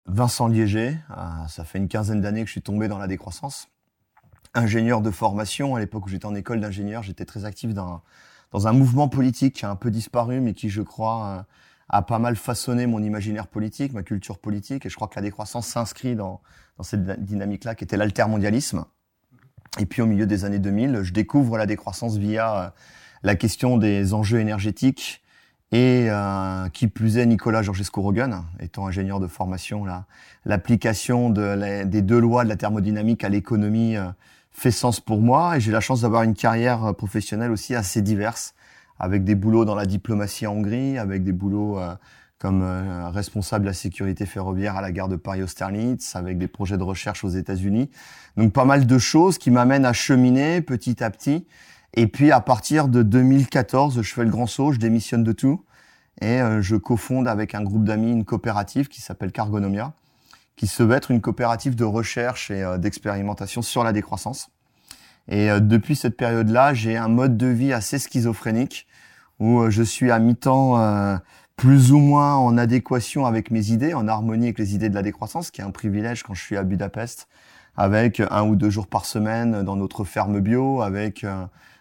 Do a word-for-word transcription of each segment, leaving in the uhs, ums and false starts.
Vincent Liéger, euh, ça fait une quinzaine d'années que je suis tombé dans la décroissance. Ingénieur de formation, à l'époque où j'étais en école d'ingénieur, j'étais très actif dans, dans un mouvement politique qui a un peu disparu, mais qui, je crois, euh, a pas mal façonné mon imaginaire politique, ma culture politique. Et je crois que la décroissance s'inscrit dans, dans cette dynamique-là, qui était l'altermondialisme. Et puis, au milieu des années deux mille, je découvre la décroissance via euh, la question des enjeux énergétiques. Et euh, qui plus est, Nicolas Georgescu-Roegen, étant ingénieur de formation, là, l'application de la, des deux lois de la thermodynamique à l'économie euh, fait sens pour moi. Et j'ai la chance d'avoir une carrière professionnelle aussi assez diverse, avec des boulots dans la diplomatie en Hongrie, avec des boulots euh, comme euh, responsable de la sécurité ferroviaire à la gare de Paris-Austerlitz, avec des projets de recherche aux États-Unis. Donc pas mal de choses qui m'amènent à cheminer petit à petit. Et puis, à partir de deux mille quatorze, je fais le grand saut, je démissionne de tout et euh, je cofonde avec un groupe d'amis une coopérative qui s'appelle Cargonomia, qui se veut être une coopérative de recherche et euh, d'expérimentation sur la décroissance. Et euh, depuis cette période-là, j'ai un mode de vie assez schizophrénique où euh, je suis à mi-temps euh, plus ou moins en adéquation avec mes idées, en harmonie avec les idées de la décroissance, qui est un privilège quand je suis à Budapest, avec un ou deux jours par semaine dans notre ferme bio, avec euh,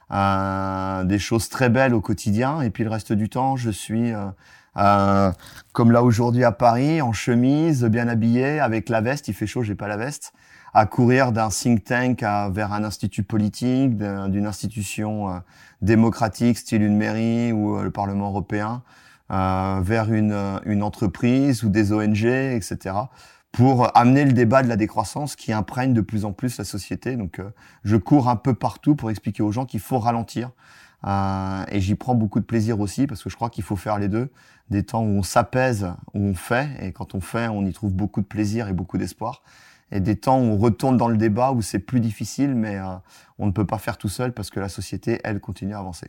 Euh, des choses très belles au quotidien, et puis le reste du temps je suis euh, euh, comme là aujourd'hui à Paris, en chemise, bien habillé, avec la veste, il fait chaud, j'ai pas la veste, à courir d'un think tank à, vers un institut politique, d'une institution euh, démocratique style une mairie ou euh, le Parlement européen, euh, vers une, une entreprise ou des O N G, et cetera, pour amener le débat de la décroissance qui imprègne de plus en plus la société. Donc, euh, je cours un peu partout pour expliquer aux gens qu'il faut ralentir. Euh, et j'y prends beaucoup de plaisir aussi, parce que je crois qu'il faut faire les deux. Des temps où on s'apaise, où on fait, et quand on fait, on y trouve beaucoup de plaisir et beaucoup d'espoir. Et des temps où on retourne dans le débat, où c'est plus difficile, mais euh, on ne peut pas faire tout seul, parce que la société, elle, continue à avancer.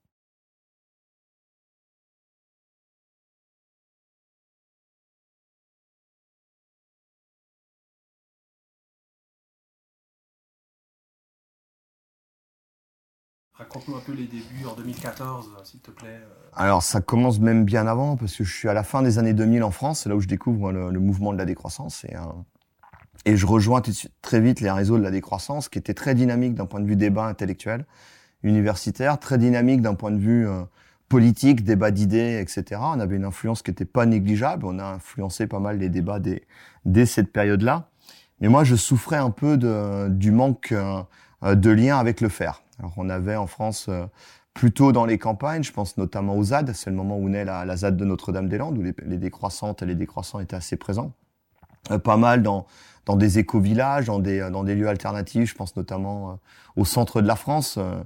Raconte-nous un peu les débuts en deux mille quatorze, s'il te plaît. Alors, ça commence même bien avant, parce que je suis à la fin des années deux mille en France, c'est là où je découvre le, le mouvement de la décroissance. Et, euh, et je rejoins tout de suite, très vite les réseaux de la décroissance, qui étaient très dynamiques d'un point de vue débat intellectuel, universitaire, très dynamique d'un point de vue euh, politique, débat d'idées, et cetera. On avait une influence qui n'était pas négligeable, on a influencé pas mal les débats dès, dès cette période-là. Mais moi, je souffrais un peu de, du manque euh, de lien avec le faire. Alors, on avait en France, euh, plutôt dans les campagnes, je pense notamment aux Z A D, c'est le moment où naît la, la Z A D de Notre-Dame-des-Landes, où les, les décroissantes et les décroissants étaient assez présents. Euh, pas mal dans, dans des éco-villages, dans des, dans des lieux alternatifs, je pense notamment euh, au centre de la France, euh,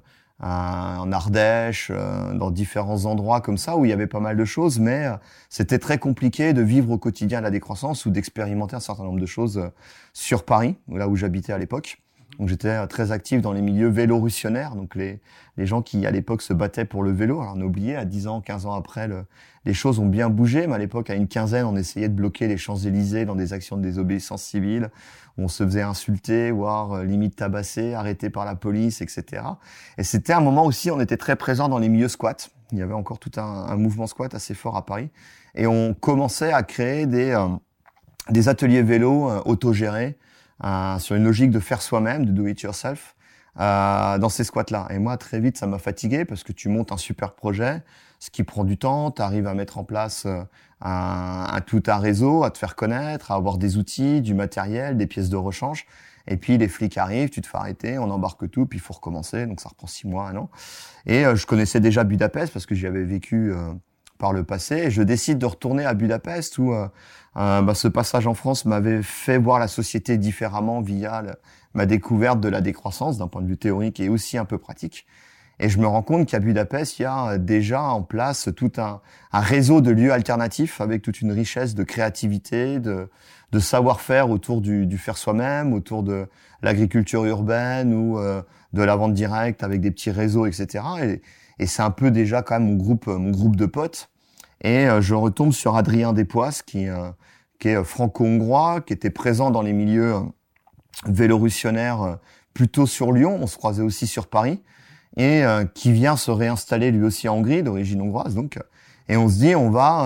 en Ardèche, euh, dans différents endroits comme ça, où il y avait pas mal de choses, mais euh, c'était très compliqué de vivre au quotidien la décroissance ou d'expérimenter un certain nombre de choses euh, sur Paris, là où j'habitais à l'époque. Donc j'étais très actif dans les milieux vélorussionnaires, donc les, les gens qui à l'époque se battaient pour le vélo. Alors on a oublié, à dix ans, quinze ans après, le, les choses ont bien bougé, mais à l'époque, à une quinzaine, on essayait de bloquer les Champs-Élysées dans des actions de désobéissance civile, où on se faisait insulter, voire euh, limite tabasser, arrêter par la police, et cetera. Et c'était un moment aussi, on était très présent dans les milieux squats. Il y avait encore tout un, un mouvement squat assez fort à Paris. Et on commençait à créer des, euh, des ateliers vélo euh, autogérés, Euh, sur une logique de faire soi-même, de do it yourself, euh, dans ces squats-là. Et moi, très vite, ça m'a fatigué parce que tu montes un super projet, ce qui prend du temps, tu arrives à mettre en place euh, un, un, tout un réseau, à te faire connaître, à avoir des outils, du matériel, des pièces de rechange. Et puis, les flics arrivent, tu te fais arrêter, on embarque tout, puis il faut recommencer. Donc, ça reprend six mois, un an. Et euh, je connaissais déjà Budapest parce que j'y avais vécu euh, par le passé. Et je décide de retourner à Budapest où euh, euh, bah, ce passage en France m'avait fait voir la société différemment via le, ma découverte de la décroissance d'un point de vue théorique et aussi un peu pratique. Et je me rends compte qu'à Budapest, il y a déjà en place tout un, un réseau de lieux alternatifs avec toute une richesse de créativité, de, de savoir-faire autour du, du faire soi-même, autour de l'agriculture urbaine ou euh, de la vente directe avec des petits réseaux, et cetera. Et, et c'est un peu déjà quand même mon groupe, mon groupe de potes. Et euh, je retombe sur Adrien Despoisses, qui, euh, qui est franco-hongrois, qui était présent dans les milieux euh, vélorussionnaires euh, plutôt sur Lyon. On se croisait aussi sur Paris. Et euh, qui vient se réinstaller lui aussi en Hongrie, d'origine hongroise donc. Et on se dit, on va, euh,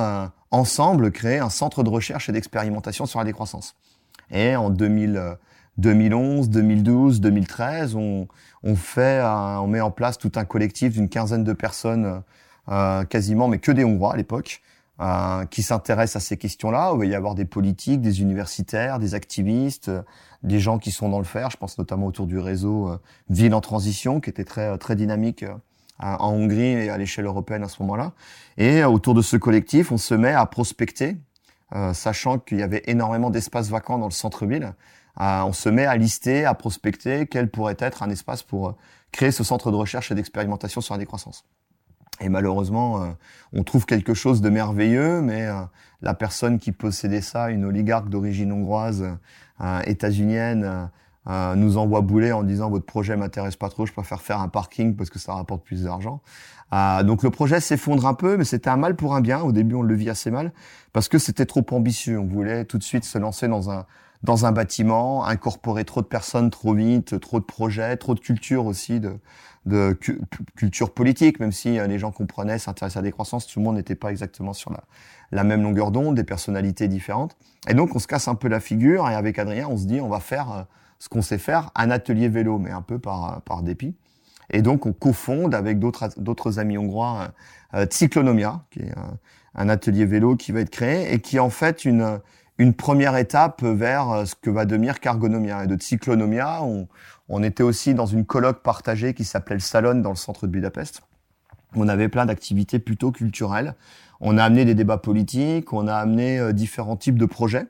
ensemble créer un centre de recherche et d'expérimentation sur la décroissance. Et en deux mille, deux mille onze, deux mille douze, deux mille treize, on, on fait, un, on met en place tout un collectif d'une quinzaine de personnes, euh, quasiment, mais que des Hongrois à l'époque, euh, qui s'intéressent à ces questions-là. Il va y avoir des politiques, des universitaires, des activistes, euh, des gens qui sont dans le faire. Je pense notamment autour du réseau euh, Ville en transition, qui était très très dynamique euh, en Hongrie et à l'échelle européenne à ce moment-là. Et euh, autour de ce collectif, on se met à prospecter, euh, sachant qu'il y avait énormément d'espaces vacants dans le centre-ville. Euh, on se met à lister, à prospecter quel pourrait être un espace pour euh, créer ce centre de recherche et d'expérimentation sur la décroissance. Et malheureusement, euh, on trouve quelque chose de merveilleux, mais euh, la personne qui possédait ça, une oligarque d'origine hongroise, euh, états-unienne, euh, euh, nous envoie bouler en disant « Votre projet m'intéresse pas trop, je préfère faire un parking parce que ça rapporte plus d'argent. Euh, » Donc le projet s'effondre un peu, mais c'était un mal pour un bien. Au début, on le vit assez mal parce que c'était trop ambitieux. On voulait tout de suite se lancer dans un dans un bâtiment, incorporer trop de personnes trop vite, trop de projets, trop de culture aussi, de, de cu- culture politique, même si euh, les gens comprenaient, s'intéressaient à la décroissance, tout le monde n'était pas exactement sur la, la même longueur d'onde, des personnalités différentes. Et donc, on se casse un peu la figure, et avec Adrien, on se dit, on va faire euh, ce qu'on sait faire, un atelier vélo, mais un peu par, par dépit. Et donc, on cofonde avec d'autres, d'autres amis hongrois euh, Cyclonomia, qui est euh, un atelier vélo qui va être créé, et qui est en fait une... une première étape vers ce que va devenir Cargonomia. Et de Cyclonomia, on, on était aussi dans une colloque partagée qui s'appelait le Salon dans le centre de Budapest. On avait plein d'activités plutôt culturelles. On a amené des débats politiques, on a amené euh, différents types de projets.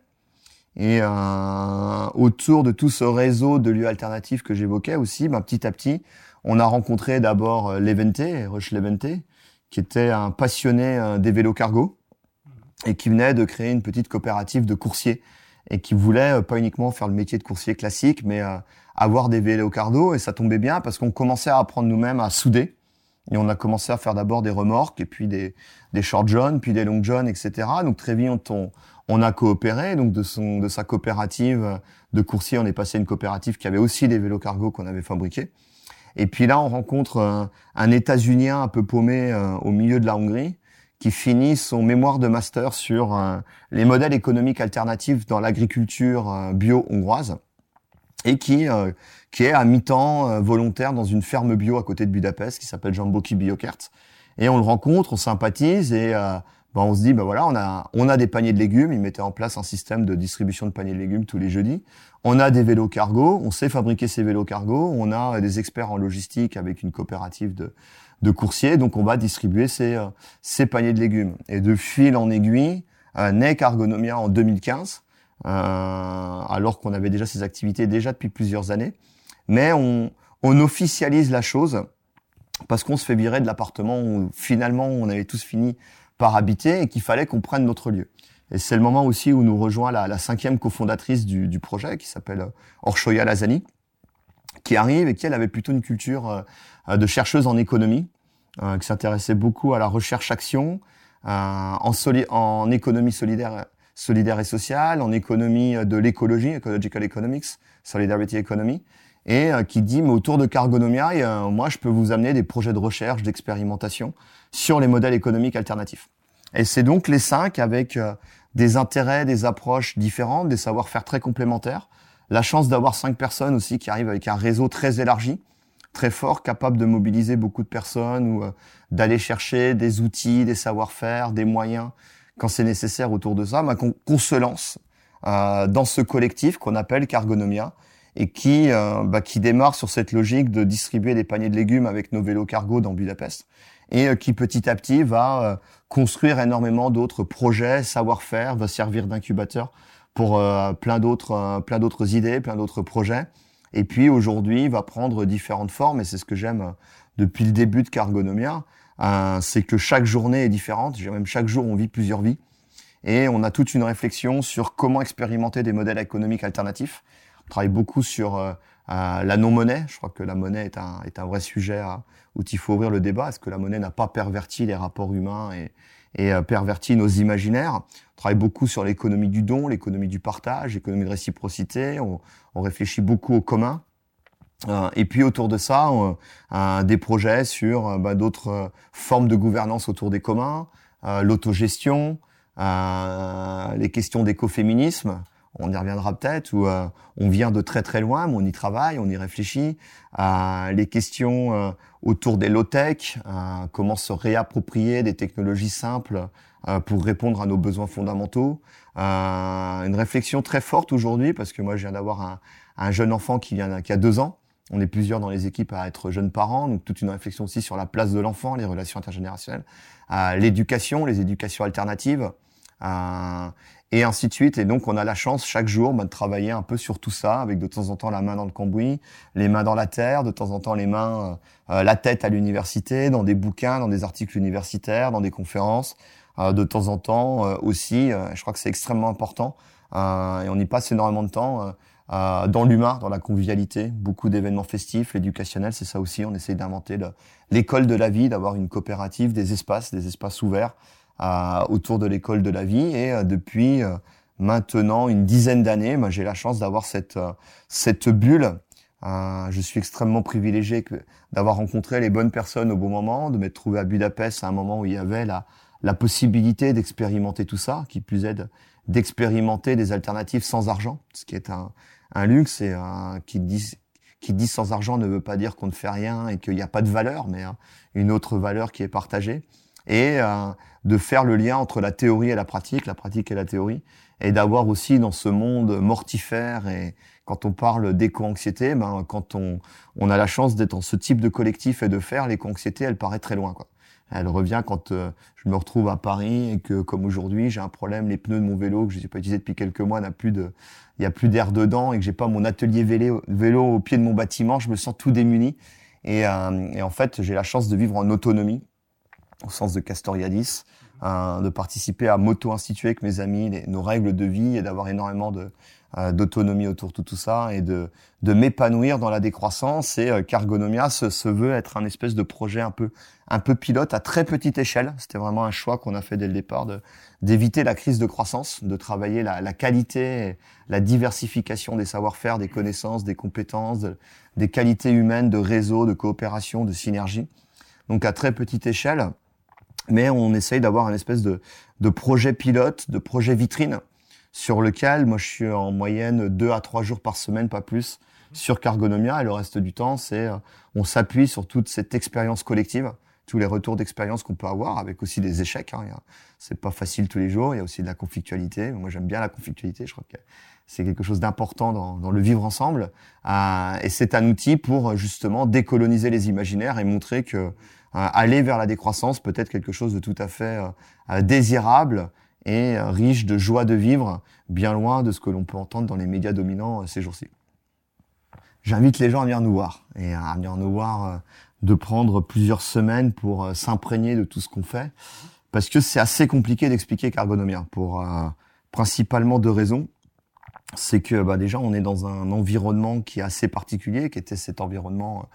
Et euh, autour de tout ce réseau de lieux alternatifs que j'évoquais aussi, ben, petit à petit, on a rencontré d'abord euh, Levente, Rush Levente, qui était un passionné euh, des vélos cargo, et qui venait de créer une petite coopérative de coursiers et qui voulait euh, pas uniquement faire le métier de coursier classique, mais euh, avoir des vélos cargo. Et ça tombait bien parce qu'on commençait à apprendre nous-mêmes à souder. Et on a commencé à faire d'abord des remorques et puis des, des short john, puis des long john, et cetera. Donc très vite, on, on a coopéré. Donc de, son, de sa coopérative de coursiers, on est passé à une coopérative qui avait aussi des vélos cargo qu'on avait fabriqués. Et puis là, on rencontre euh, un États-Unien un peu paumé euh, au milieu de la Hongrie, qui finit son mémoire de master sur euh, les modèles économiques alternatifs dans l'agriculture euh, bio hongroise et qui euh, qui est à mi-temps euh, volontaire dans une ferme bio à côté de Budapest qui s'appelle Jamboki Biokert. Et on le rencontre, on sympathise et euh, ben on se dit ben voilà, on a on a des paniers de légumes, ils mettaient en place un système de distribution de paniers de légumes tous les jeudis. On a des vélos cargo, on sait fabriquer ces vélos cargo, on a des experts en logistique avec une coopérative de de coursiers, donc on va distribuer ces, euh, ces paniers de légumes. Et de fil en aiguille, euh, naît Cargonomia en deux mille quinze, euh, alors qu'on avait déjà ces activités déjà depuis plusieurs années. Mais on, on officialise la chose parce qu'on se fait virer de l'appartement où finalement on avait tous fini par habiter et qu'il fallait qu'on prenne notre lieu. Et c'est le moment aussi où nous rejoint la, la cinquième cofondatrice du, du projet qui s'appelle Orsoya Lazani, qui arrive et qui elle avait plutôt une culture euh, de chercheuse en économie, euh, qui s'intéressait beaucoup à la recherche-action, euh, en, soli- en économie solidaire, solidaire et sociale, en économie de l'écologie, ecological economics, solidarity economy, et euh, qui dit mais autour de Cargonomia, euh, moi je peux vous amener des projets de recherche, d'expérimentation sur les modèles économiques alternatifs. Et c'est donc les cinq avec euh, des intérêts, des approches différentes, des savoir-faire très complémentaires. La chance d'avoir cinq personnes aussi qui arrivent avec un réseau très élargi, très fort, capable de mobiliser beaucoup de personnes ou euh, d'aller chercher des outils, des savoir-faire, des moyens quand c'est nécessaire autour de ça, bah, qu'on, qu'on se lance euh, dans ce collectif qu'on appelle Cargonomia et qui, euh, bah, qui démarre sur cette logique de distribuer des paniers de légumes avec nos vélos cargo dans Budapest et euh, qui petit à petit va euh, construire énormément d'autres projets, savoir-faire, va servir d'incubateur pour euh, plein d'autres euh, plein d'autres idées, plein d'autres projets. Et puis aujourd'hui, il va prendre différentes formes, et c'est ce que j'aime euh, depuis le début de Cargonomia, euh, c'est que chaque journée est différente, même chaque jour on vit plusieurs vies, et on a toute une réflexion sur comment expérimenter des modèles économiques alternatifs. On travaille beaucoup sur euh, euh, la non-monnaie, je crois que la monnaie est un, est un vrai sujet à, où il faut ouvrir le débat, est-ce que la monnaie n'a pas perverti les rapports humains et et euh, perverti nos imaginaires. On travaille beaucoup sur l'économie du don, l'économie du partage, l'économie de réciprocité. On, on réfléchit beaucoup au commun. Euh, et puis autour de ça, on, euh, des projets sur euh, bah, d'autres euh, formes de gouvernance autour des communs, euh, l'autogestion, euh, les questions d'écoféminisme, on y reviendra peut-être, où euh, on vient de très très loin, mais on y travaille, on y réfléchit. Euh, les questions euh, autour des low-tech, euh, comment se réapproprier des technologies simples euh, pour répondre à nos besoins fondamentaux. Euh, une réflexion très forte aujourd'hui, parce que moi je viens d'avoir un, un jeune enfant qui, vient, qui a deux ans. On est plusieurs dans les équipes à être jeunes parents, donc toute une réflexion aussi sur la place de l'enfant, les relations intergénérationnelles, euh, l'éducation, les éducations alternatives, euh, et ainsi de suite. Et donc on a la chance chaque jour bah, de travailler un peu sur tout ça, avec de temps en temps la main dans le cambouis, les mains dans la terre, de temps en temps les mains, euh, la tête à l'université, dans des bouquins, dans des articles universitaires, dans des conférences, euh, de temps en temps euh, aussi. Euh, je crois que c'est extrêmement important euh, et on y passe énormément de temps. Euh, Euh, dans l'humain, dans la convivialité, beaucoup d'événements festifs, l'éducationnel, c'est ça aussi. On essaye d'inventer le, l'école de la vie, d'avoir une coopérative, des espaces, des espaces ouverts euh, autour de l'école de la vie. Et euh, depuis euh, maintenant une dizaine d'années, moi, j'ai la chance d'avoir cette euh, cette bulle. Euh, je suis extrêmement privilégié que, d'avoir rencontré les bonnes personnes au bon moment, de m'être trouvé à Budapest à un moment où il y avait la la possibilité d'expérimenter tout ça, qui plus est de, d'expérimenter des alternatives sans argent, ce qui est un un luxe, et euh, qui dit qui dit sans argent ne veut pas dire qu'on ne fait rien et qu'il n'y a pas de valeur, mais euh, une autre valeur qui est partagée, et euh, de faire le lien entre la théorie et la pratique, la pratique et la théorie, et d'avoir aussi dans ce monde mortifère, et quand on parle d'éco-anxiété, ben quand on on a la chance d'être dans ce type de collectif et de faire, l'éco-anxiété, elle paraît très loin, quoi. Elle revient quand euh, je me retrouve à Paris et que, comme aujourd'hui, j'ai un problème, les pneus de mon vélo que je n'ai pas utilisé depuis quelques mois n'a plus de, il y a plus d'air dedans, et que j'ai pas mon atelier vélo, vélo au pied de mon bâtiment, je me sens tout démuni. Et, euh, et en fait, j'ai la chance de vivre en autonomie, au sens de Castoriadis, euh, de participer à m'auto-instituer avec mes amis les, nos règles de vie, et d'avoir énormément de euh, d'autonomie autour de tout ça, et de de m'épanouir dans la décroissance. Et euh, qu'Argonomia se, se veut être un espèce de projet un peu un peu pilote à très petite échelle. C'était vraiment un choix qu'on a fait dès le départ, de d'éviter la crise de croissance, de travailler la, la qualité, et la diversification des savoir-faire, des connaissances, des compétences, de, des qualités humaines, de réseau, de coopération, de synergie. Donc à très petite échelle, mais on essaye d'avoir un espèce de, de projet pilote, de projet vitrine, sur lequel moi je suis en moyenne deux à trois jours par semaine, pas plus, sur Cargonomia, et le reste du temps, c'est euh, on s'appuie sur toute cette expérience collective, tous les retours d'expérience qu'on peut avoir, avec aussi des échecs. Hein. C'est pas facile tous les jours, il y a aussi de la conflictualité. Moi, j'aime bien la conflictualité, je crois que c'est quelque chose d'important dans, dans le vivre ensemble. Euh, et c'est un outil pour justement décoloniser les imaginaires et montrer que euh, aller vers la décroissance peut être quelque chose de tout à fait euh, désirable et euh, riche de joie de vivre, bien loin de ce que l'on peut entendre dans les médias dominants euh, ces jours-ci. J'invite les gens à venir nous voir, et à venir nous voir, euh, de prendre plusieurs semaines pour euh, s'imprégner de tout ce qu'on fait, parce que c'est assez compliqué d'expliquer Cargonomia, pour euh, principalement deux raisons. C'est que bah, déjà, on est dans un environnement qui est assez particulier, qui était cet environnement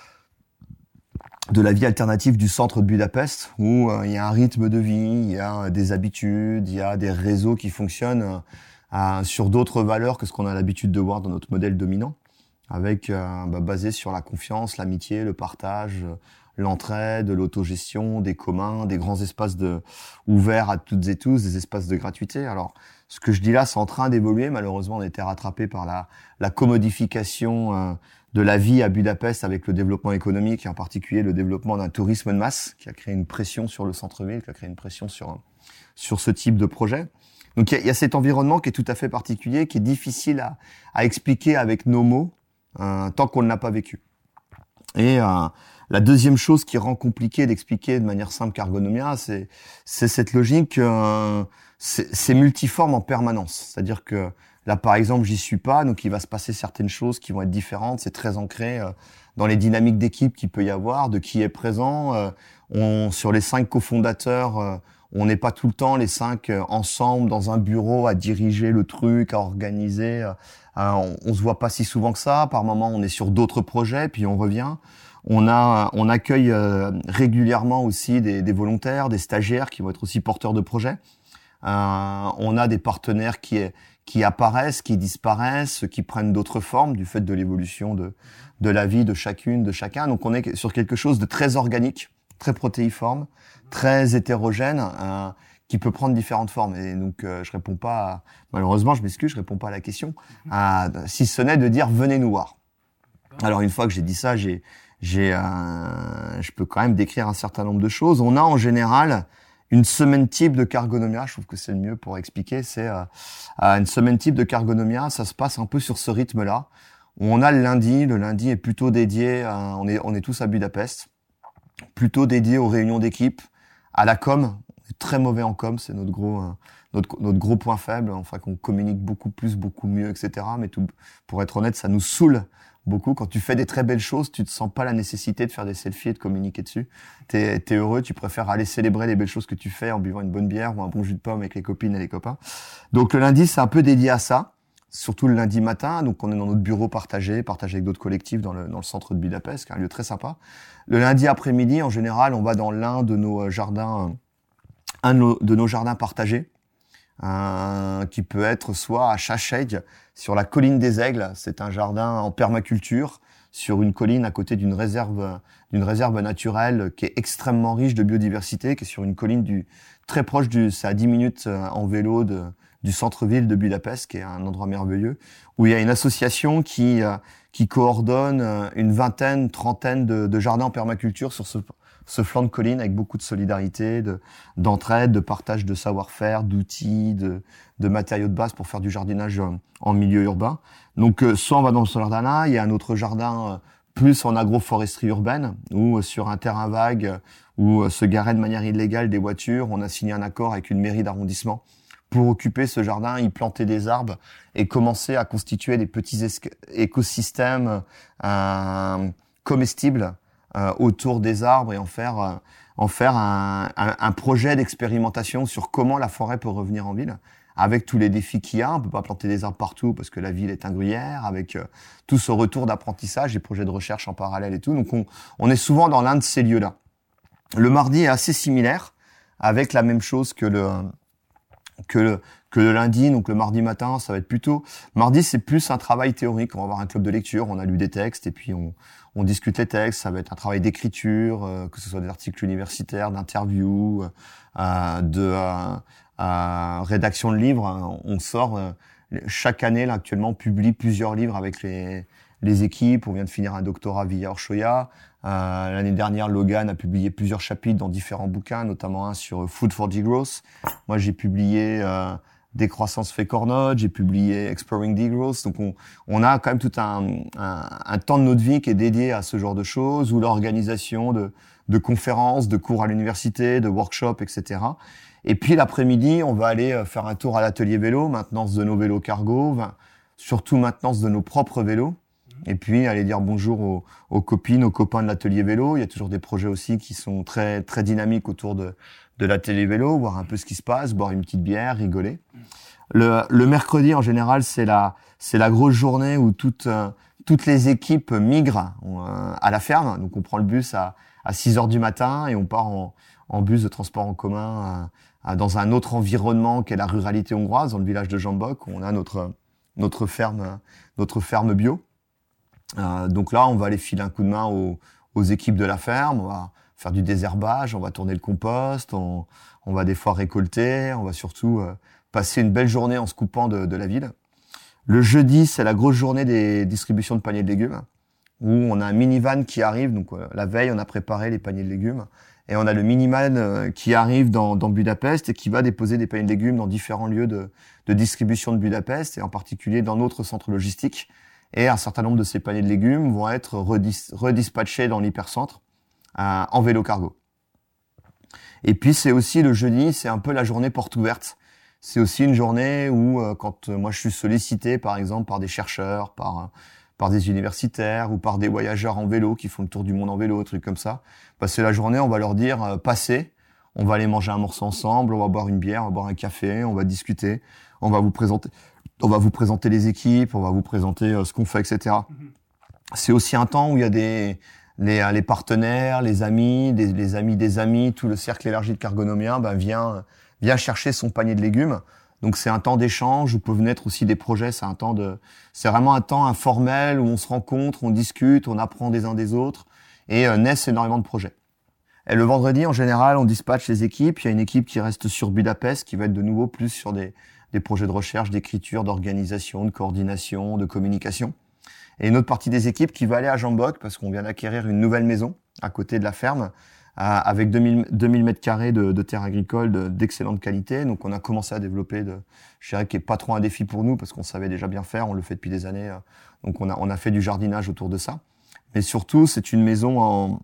de la vie alternative du centre de Budapest, où euh, il y a un rythme de vie, il y a des habitudes, il y a des réseaux qui fonctionnent euh, sur d'autres valeurs que ce qu'on a l'habitude de voir dans notre modèle dominant, avec euh, bah, basé sur la confiance, l'amitié, le partage, l'entraide, l'autogestion, des communs, des grands espaces de ouverts à toutes et tous, des espaces de gratuité. Alors, ce que je dis là, c'est en train d'évoluer. Malheureusement, on a été rattrapé par la, la commodification euh, de la vie à Budapest, avec le développement économique, et en particulier le développement d'un tourisme de masse qui a créé une pression sur le centre-ville, qui a créé une pression sur sur ce type de projet. Donc, il y, y a cet environnement qui est tout à fait particulier, qui est difficile à, à expliquer avec nos mots euh, tant qu'on ne l'a pas vécu. Et euh, la deuxième chose qui rend compliqué d'expliquer de manière simple Cargonomia, c'est c'est cette logique, euh, c'est, c'est multiforme en permanence. C'est-à-dire que là, par exemple, j'y suis pas, donc il va se passer certaines choses qui vont être différentes. C'est très ancré euh, dans les dynamiques d'équipe qu'il peut y avoir, de qui est présent. Euh, on, sur les cinq cofondateurs, euh, on n'est pas tout le temps les cinq euh, ensemble dans un bureau à diriger le truc, à organiser. Euh, on, on se voit pas si souvent que ça. Par moment, on est sur d'autres projets, puis on revient. On a, on accueille euh, régulièrement aussi des, des volontaires, des stagiaires qui vont être aussi porteurs de projets. Euh, on a des partenaires qui, qui apparaissent, qui disparaissent, qui prennent d'autres formes du fait de l'évolution de, de la vie de chacune, de chacun. Donc on est sur quelque chose de très organique, très protéiforme, très hétérogène, euh, qui peut prendre différentes formes. Et donc, euh, je réponds pas, à, malheureusement, je m'excuse, je réponds pas à la question, à, si ce n'est de dire venez nous voir. Alors, une fois que j'ai dit ça, j'ai, j'ai, euh, je peux quand même décrire un certain nombre de choses. On a en général une semaine type de Cargonomia. Je trouve que c'est le mieux pour expliquer. C'est euh, une semaine type de Cargonomia. Ça se passe un peu sur ce rythme-là. On a le lundi. Le lundi est plutôt dédié. À, on est, on est tous à Budapest, plutôt dédié aux réunions d'équipe, à la com. On est très mauvais en com. C'est notre gros, euh, notre, notre gros point faible. Enfin, qu'on communique beaucoup plus, beaucoup mieux, et cetera. Mais tout, pour être honnête, ça nous saoule beaucoup. Quand tu fais des très belles choses, tu te sens pas la nécessité de faire des selfies et de communiquer dessus. T'es, t'es heureux, tu préfères aller célébrer les belles choses que tu fais en buvant une bonne bière ou un bon jus de pomme avec les copines et les copains. Donc le lundi, c'est un peu dédié à ça, surtout le lundi matin. Donc on est dans notre bureau partagé, partagé avec d'autres collectifs dans le, dans le centre de Budapest, qui est un lieu très sympa. Le lundi après-midi, en général, on va dans l'un de nos jardins, un de nos, de nos jardins partagés. Euh, qui peut être soit à Saseg, sur la colline des Aigles. C'est un jardin en permaculture sur une colline à côté d'une réserve, d'une réserve naturelle qui est extrêmement riche de biodiversité, qui est sur une colline du, très proche du, c'est à dix minutes en vélo de, du centre-ville de Budapest, qui est un endroit merveilleux, où il y a une association qui, qui coordonne une vingtaine, trentaine de, de jardins en permaculture sur ce, ce flanc de colline avec beaucoup de solidarité, de, d'entraide, de partage de savoir-faire, d'outils, de, de matériaux de base pour faire du jardinage en milieu urbain. Donc, euh, soit on va dans ce jardin-là, il y a un autre jardin euh, plus en agroforesterie urbaine, où euh, sur un terrain vague, euh, où euh, se garaient de manière illégale des voitures, on a signé un accord avec une mairie d'arrondissement pour occuper ce jardin, y planter des arbres et commencer à constituer des petits esca- écosystèmes euh, comestibles Euh, autour des arbres et en faire euh, en faire un, un, un projet d'expérimentation sur comment la forêt peut revenir en ville, avec tous les défis qu'il y a. On peut pas planter des arbres partout parce que la ville est un gruyère, avec euh, tout ce retour d'apprentissage, des projets de recherche en parallèle et tout. Donc on, on est souvent dans l'un de ces lieux-là. Le mardi est assez similaire, avec la même chose que le que le, que le lundi. Donc le mardi matin, ça va être plutôt... Mardi, c'est plus un travail théorique. On va avoir un club de lecture, on a lu des textes et puis on, on discute les textes. Ça va être un travail d'écriture, euh, que ce soit des articles universitaires, d'interviews, euh, de euh, euh, rédaction de livres. On sort... Euh, chaque année, là, actuellement, on publie plusieurs livres avec les, les équipes. On vient de finir un doctorat via Orshoya. Euh, l'année dernière, Logan a publié plusieurs chapitres dans différents bouquins, notamment un sur Food for Degrowth. Moi, j'ai publié euh, Décroissance fait corps node, j'ai publié Exploring Degrowth. Donc, on, on a quand même tout un, un, un temps de notre vie qui est dédié à ce genre de choses, ou l'organisation de, de conférences, de cours à l'université, de workshops, et cetera. Et puis, l'après-midi, on va aller faire un tour à l'atelier vélo, maintenance de nos vélos cargo, surtout maintenance de nos propres vélos. Et puis, aller dire bonjour aux, aux copines, aux copains de l'atelier vélo. Il y a toujours des projets aussi qui sont très, très dynamiques autour de, de l'atelier vélo, voir un peu ce qui se passe, boire une petite bière, rigoler. Le, le mercredi, en général, c'est la, c'est la grosse journée où toutes, euh, toutes les équipes migrent euh, à la ferme. Donc, on prend le bus à, à six heures du matin et on part en, en bus de transport en commun euh, dans un autre environnement qu'est la ruralité hongroise, dans le village de Jambok, où on a notre, notre ferme, notre ferme bio. Euh, donc là, on va aller filer un coup de main aux, aux équipes de la ferme, on va faire du désherbage, on va tourner le compost, on, on va des fois récolter, on va surtout euh, passer une belle journée en se coupant de, de la ville. Le jeudi, c'est la grosse journée des distributions de paniers de légumes, où on a un minivan qui arrive. Donc euh, la veille, on a préparé les paniers de légumes, et on a le minivan euh, qui arrive dans, dans Budapest et qui va déposer des paniers de légumes dans différents lieux de, de distribution de Budapest, et en particulier dans notre centre logistique. Et un certain nombre de ces paniers de légumes vont être redis- redispatchés dans l'hypercentre euh, en vélo cargo. Et puis c'est aussi le jeudi, c'est un peu la journée porte ouverte. C'est aussi une journée où, euh, quand euh, moi je suis sollicité, par exemple, par des chercheurs, par euh, par des universitaires ou par des voyageurs en vélo qui font le tour du monde en vélo, trucs comme ça, bah, c'est la journée, on va leur dire euh, passez, on va aller manger un morceau ensemble, on va boire une bière, on va boire un café, on va discuter, on va vous présenter. On va vous présenter les équipes, on va vous présenter euh, ce qu'on fait, et cetera. Mm-hmm. C'est aussi un temps où il y a des les, les partenaires, les amis, des, les amis des amis, tout le cercle élargi de Cargonomia ben, vient, vient chercher son panier de légumes. Donc c'est un temps d'échange où peuvent naître aussi des projets. C'est un temps de, c'est vraiment un temps informel où on se rencontre, on discute, on apprend des uns des autres et euh, naissent énormément de projets. Et le vendredi, en général, on dispatche les équipes. Il y a une équipe qui reste sur Budapest, qui va être de nouveau plus sur des, des projets de recherche, d'écriture, d'organisation, de coordination, de communication. Et une autre partie des équipes qui va aller à Jambok, parce qu'on vient d'acquérir une nouvelle maison à côté de la ferme, avec deux mille mètres carrés de, de terre agricole de, d'excellente qualité. Donc, on a commencé à développer, de, je dirais, qui est pas trop un défi pour nous parce qu'on savait déjà bien faire. On le fait depuis des années. Donc, on a, on a fait du jardinage autour de ça. Mais surtout, c'est une maison en,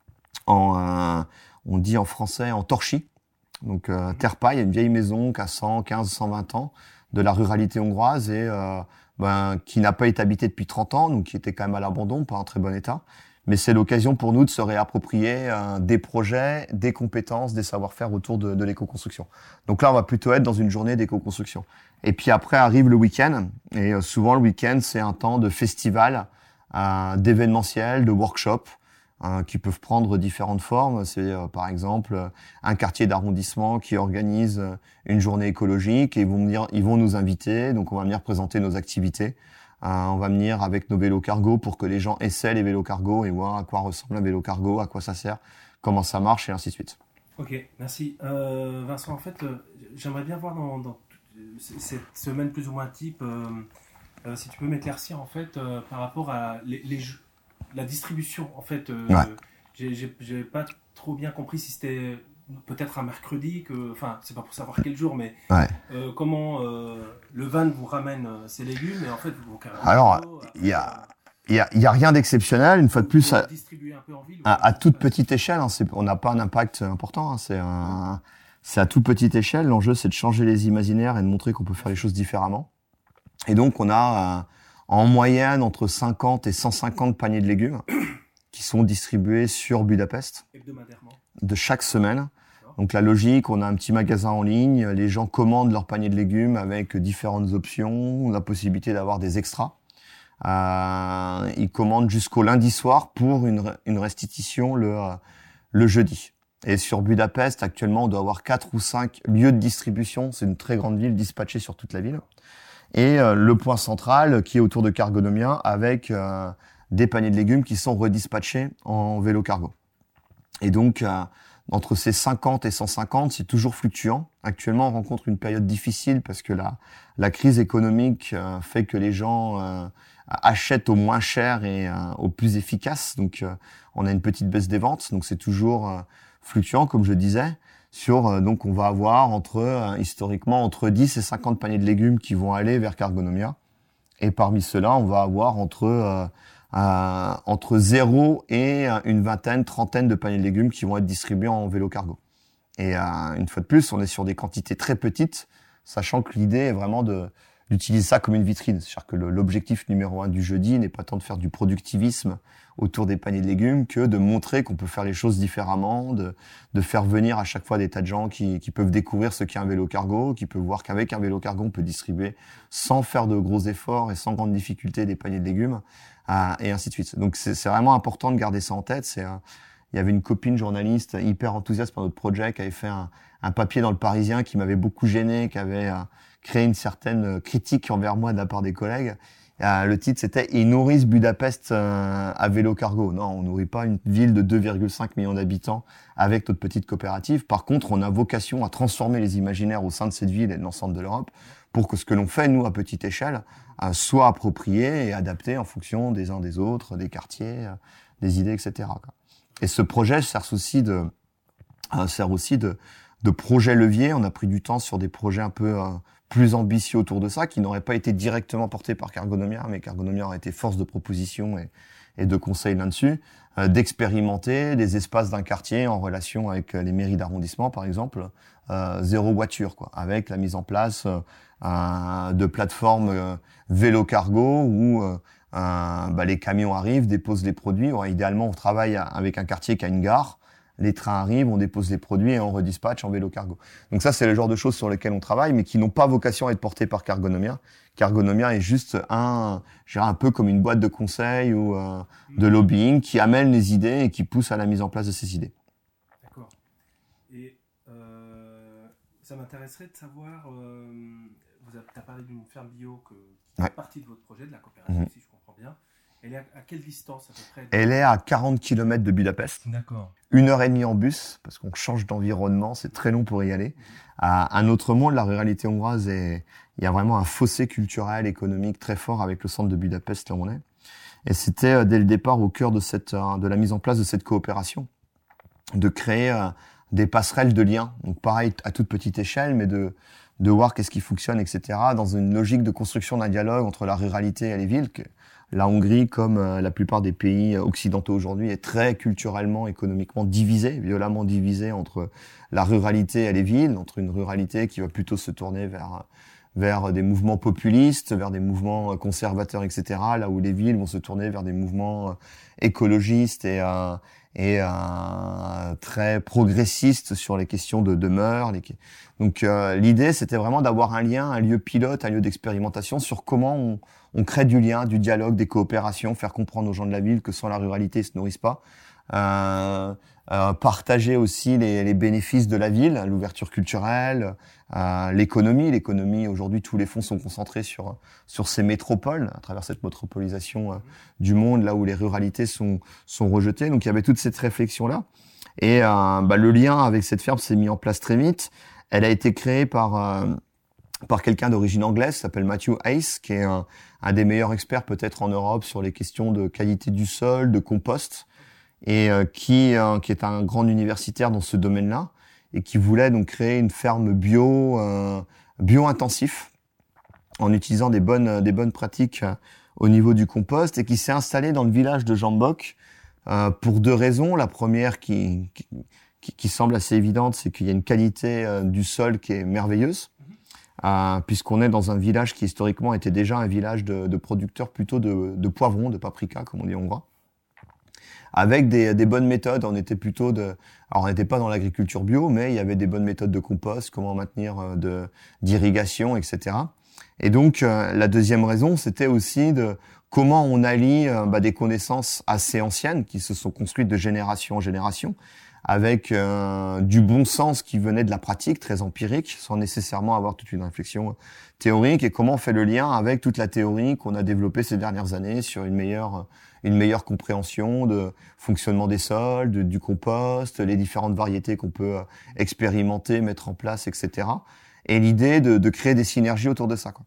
en euh, on dit en français, en torchis. Donc, euh, terre-paille, une vieille maison qui a cent quinze, cent vingt ans de la ruralité hongroise et euh, ben, qui n'a pas été habitée depuis trente ans, donc qui était quand même à l'abandon, pas en très bon état. Mais c'est l'occasion pour nous de se réapproprier euh, des projets, des compétences, des savoir-faire autour de, de l'éco-construction. Donc là, on va plutôt être dans une journée d'éco-construction. Et puis après arrive le week-end. Et euh, souvent, le week-end, c'est un temps de festival, euh, d'événementiel, de workshops euh, qui peuvent prendre différentes formes. C'est euh, par exemple un quartier d'arrondissement qui organise euh, une journée écologique et ils vont venir, ils vont nous inviter. Donc on va venir présenter nos activités. Euh, on va venir avec nos vélos cargo pour que les gens essaient les vélos cargo et voient à quoi ressemble un vélo cargo, à quoi ça sert, comment ça marche et ainsi de suite. Ok, merci. Euh, Vincent, en fait, euh, j'aimerais bien voir dans, dans cette semaine plus ou moins type, euh, euh, si tu peux m'éclaircir en fait euh, par rapport à les, les jeux, la distribution. En fait, euh, Ouais. j'ai, j'ai, j'ai pas trop bien compris si c'était peut-être un mercredi, que, enfin, c'est pas pour savoir quel jour, mais Ouais. euh, comment euh, le van vous ramène euh, ses légumes et en fait vous carrément. Alors, il y a, il y a, il y a rien d'exceptionnel. Une fois de plus, à, distribuer un peu en ville, à, à toute petite échelle, hein, c'est, on n'a pas un impact important. Hein, c'est, un, c'est à toute petite échelle. L'enjeu, c'est de changer les imaginaires et de montrer qu'on peut faire les choses différemment. Et donc, on a euh, en moyenne entre cinquante et cent cinquante paniers de légumes qui sont distribués sur Budapest hebdomadairement de chaque semaine. Donc la logique, on a un petit magasin en ligne, les gens commandent leur panier de légumes avec différentes options, la possibilité d'avoir des extras. Euh, ils commandent jusqu'au lundi soir pour une, une restitution le, le jeudi. Et sur Budapest, actuellement, on doit avoir quatre ou cinq lieux de distribution. C'est une très grande ville dispatchée sur toute la ville. Et euh, le point central qui est autour de Cargonomia avec euh, des paniers de légumes qui sont redispatchés en vélo cargo. Et donc, euh, entre ces cinquante et cent cinquante, c'est toujours fluctuant. Actuellement, on rencontre une période difficile parce que la, la crise économique euh, fait que les gens euh, achètent au moins cher et euh, au plus efficace. Donc, euh, on a une petite baisse des ventes. Donc, c'est toujours euh, fluctuant, comme je disais. Sur, euh, donc, on va avoir entre, euh, historiquement, entre dix et cinquante paniers de légumes qui vont aller vers Cargonomia. Et parmi ceux-là, on va avoir entre... Euh, Euh, entre zéro et une vingtaine, trentaine de paniers de légumes qui vont être distribués en vélo cargo. Et euh, une fois de plus, on est sur des quantités très petites, sachant que l'idée est vraiment de d'utiliser ça comme une vitrine. C'est-à-dire que le, l'objectif numéro un du jeudi n'est pas tant de faire du productivisme autour des paniers de légumes que de montrer qu'on peut faire les choses différemment, de, de faire venir à chaque fois des tas de gens qui, qui peuvent découvrir ce qu'est un vélo cargo, qui peuvent voir qu'avec un vélo cargo, on peut distribuer sans faire de gros efforts et sans grande difficulté des paniers de légumes. Euh, et ainsi de suite. Donc c'est, c'est vraiment important de garder ça en tête. C'est, euh, il y avait une copine journaliste hyper enthousiaste par notre projet qui avait fait un, un papier dans le Parisien qui m'avait beaucoup gêné, qui avait euh, créé une certaine critique envers moi de la part des collègues. Euh, le titre c'était « Ils nourrissent Budapest euh, à vélo cargo ». Non, on nourrit pas une ville de deux virgule cinq millions d'habitants avec notre petite coopérative. Par contre, on a vocation à transformer les imaginaires au sein de cette ville et de l'ensemble de l'Europe pour que ce que l'on fait, nous, à petite échelle, euh, soit approprié et adapté en fonction des uns des autres, des quartiers, euh, des idées, et cetera, quoi. Et ce projet sert aussi de, euh, sert aussi de, de projet levier. On a pris du temps sur des projets un peu euh, plus ambitieux autour de ça, qui n'auraient pas été directement portés par Cargonomia, mais Cargonomia a été force de proposition et, et de conseil là-dessus, euh, d'expérimenter des espaces d'un quartier en relation avec les mairies d'arrondissement, par exemple, euh, zéro voiture, quoi, avec la mise en place euh, de plateformes euh, vélo cargo où euh, euh, bah, les camions arrivent, déposent les produits. Ouais, idéalement, on travaille avec un quartier qui a une gare. Les trains arrivent, on dépose les produits et on redispatche en vélo cargo. Donc ça, c'est le genre de choses sur lesquelles on travaille, mais qui n'ont pas vocation à être portées par Cargonomia. Cargonomia est juste un, je dirais un peu comme une boîte de conseil ou euh, de lobbying qui amène les idées et qui pousse à la mise en place de ces idées. D'accord. Et euh, ça m'intéresserait de savoir, euh, vous avez parlé d'une ferme bio que, qui Ouais. fait partie de votre projet, de la coopérative, mmh. si je comprends bien. Elle est à, à quelle distance à peu près? Elle est à quarante kilomètres de Budapest. D'accord. Une heure et demie en bus, parce qu'on change d'environnement, c'est très long pour y aller. À un autre monde, la ruralité hongroise, est, il y a vraiment un fossé culturel, économique très fort avec le centre de Budapest, là où on est. Et c'était dès le départ au cœur de cette, de la mise en place de cette coopération, de créer des passerelles de liens. Donc pareil, à toute petite échelle, mais de, de voir qu'est-ce qui fonctionne, et cetera, dans une logique de construction d'un dialogue entre la ruralité et les villes. Que la Hongrie, comme la plupart des pays occidentaux aujourd'hui, est très culturellement, économiquement divisée, violemment divisée entre la ruralité et les villes, entre une ruralité qui va plutôt se tourner vers, vers des mouvements populistes, vers des mouvements conservateurs, et cetera, là où les villes vont se tourner vers des mouvements écologistes et, euh, et euh, très progressistes sur les questions de, de mœurs. Les... Donc euh, l'idée, c'était vraiment d'avoir un lien, un lieu pilote, un lieu d'expérimentation sur comment on, on crée du lien, du dialogue, des coopérations, faire comprendre aux gens de la ville que sans la ruralité, ils se nourrissent pas. Euh, euh, partager aussi les, les bénéfices de la ville, l'ouverture culturelle, euh, l'économie. L'économie, aujourd'hui, tous les fonds sont concentrés sur sur ces métropoles, à travers cette métropolisation euh, du monde, là où les ruralités sont sont rejetées. Donc il y avait toute cette réflexion-là. Et euh, bah, le lien avec cette ferme s'est mis en place très vite. Elle a été créée par euh, par quelqu'un d'origine anglaise, qui s'appelle Matthew Hayes, qui est un, un des meilleurs experts peut-être en Europe sur les questions de qualité du sol, de compost, et euh, qui, euh, qui est un grand universitaire dans ce domaine-là, et qui voulait donc créer une ferme bio, euh, bio-intensif, en utilisant des bonnes, des bonnes pratiques euh, au niveau du compost, et qui s'est installé dans le village de Jambok euh, pour deux raisons. La première qui, qui, qui semble assez évidente, c'est qu'il y a une qualité euh, du sol qui est merveilleuse, euh, puisqu'on est dans un village qui historiquement était déjà un village de, de producteurs plutôt de, de poivrons, de paprika, comme on dit en hongrois, avec des, des bonnes méthodes. On était plutôt de, alors on n'était pas dans l'agriculture bio, mais il y avait des bonnes méthodes de compost, comment maintenir de d'irrigation, et cetera. Et donc euh, la deuxième raison, c'était aussi de comment on allie euh, bah, des connaissances assez anciennes qui se sont construites de génération en génération, avec euh, du bon sens qui venait de la pratique, très empirique, sans nécessairement avoir toute une réflexion théorique, et comment on fait le lien avec toute la théorie qu'on a développée ces dernières années sur une meilleure une meilleure compréhension de fonctionnement des sols, de, du compost, les différentes variétés qu'on peut expérimenter, mettre en place, et cetera. Et l'idée de, de créer des synergies autour de ça, quoi.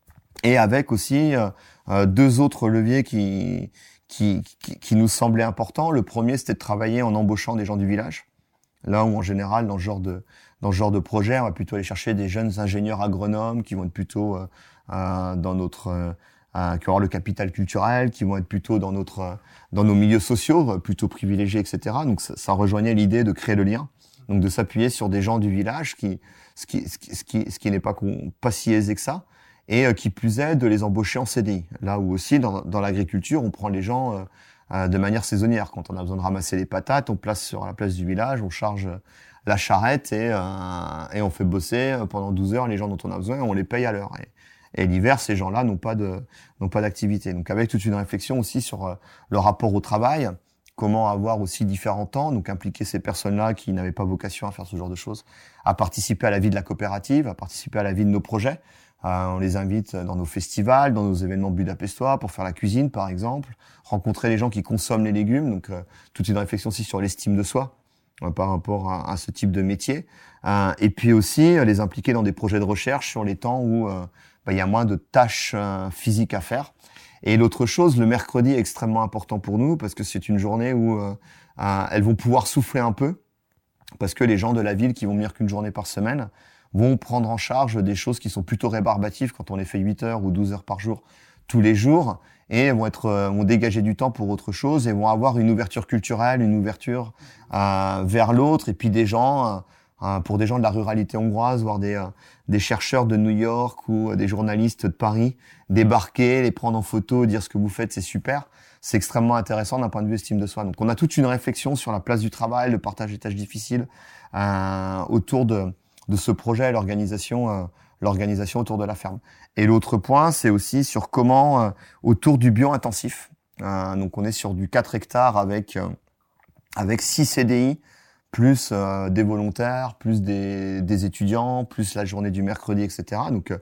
Et avec aussi euh, deux autres leviers qui, qui, qui, qui nous semblaient importants. Le premier, c'était de travailler en embauchant des gens du village. Là où, en général, dans ce genre de, dans ce genre de projet, on va plutôt aller chercher des jeunes ingénieurs agronomes qui vont être plutôt euh, euh, dans notre... Euh, Euh, qui vont avoir le capital culturel, qui vont être plutôt dans notre, euh, dans nos milieux sociaux, euh, plutôt privilégiés, et cetera. Donc ça, ça rejoignait l'idée de créer le lien, donc de s'appuyer sur des gens du village, qui, ce qui, ce qui, ce qui, ce qui n'est pas pas si aisé que ça, et euh, qui plus est de les embaucher en C D I. Là où aussi dans, dans l'agriculture, on prend les gens euh, euh, de manière saisonnière. Quand on a besoin de ramasser les patates, on place sur la place du village, on charge la charrette et, euh, et on fait bosser pendant douze heures les gens dont on a besoin et on les paye à l'heure. Et, Et l'hiver, ces gens-là n'ont pas de, n'ont pas d'activité. Donc, avec toute une réflexion aussi sur euh, le rapport au travail, comment avoir aussi différents temps, donc impliquer ces personnes-là qui n'avaient pas vocation à faire ce genre de choses, à participer à la vie de la coopérative, à participer à la vie de nos projets. Euh, on les invite dans nos festivals, dans nos événements budapestois pour faire la cuisine, par exemple, rencontrer les gens qui consomment les légumes. Donc, euh, toute une réflexion aussi sur l'estime de soi euh, par rapport à, à ce type de métier. Euh, et puis aussi, euh, les impliquer dans des projets de recherche sur les temps où euh, bah, il y a moins de tâches euh, physiques à faire. Et l'autre chose, le mercredi est extrêmement important pour nous parce que c'est une journée où euh, euh, elles vont pouvoir souffler un peu parce que les gens de la ville qui vont venir qu'une journée par semaine vont prendre en charge des choses qui sont plutôt rébarbatives quand on les fait huit heures ou douze heures par jour tous les jours et vont être euh, vont dégager du temps pour autre chose et vont avoir une ouverture culturelle, une ouverture euh, vers l'autre et puis des gens euh, Euh, pour des gens de la ruralité hongroise, voire des, euh, des chercheurs de New York ou euh, des journalistes de Paris, débarquer, les prendre en photo, dire ce que vous faites, c'est super. C'est extrêmement intéressant d'un point de vue estime de soi. Donc on a toute une réflexion sur la place du travail, le partage des tâches difficiles euh, autour de, de ce projet, l'organisation, euh, l'organisation autour de la ferme. Et l'autre point, c'est aussi sur comment, euh, autour du bio-intensif, euh, donc on est sur du quatre hectares avec, euh, avec six C D I, plus euh, des volontaires, plus des, des étudiants, plus la journée du mercredi, et cetera. Donc, euh,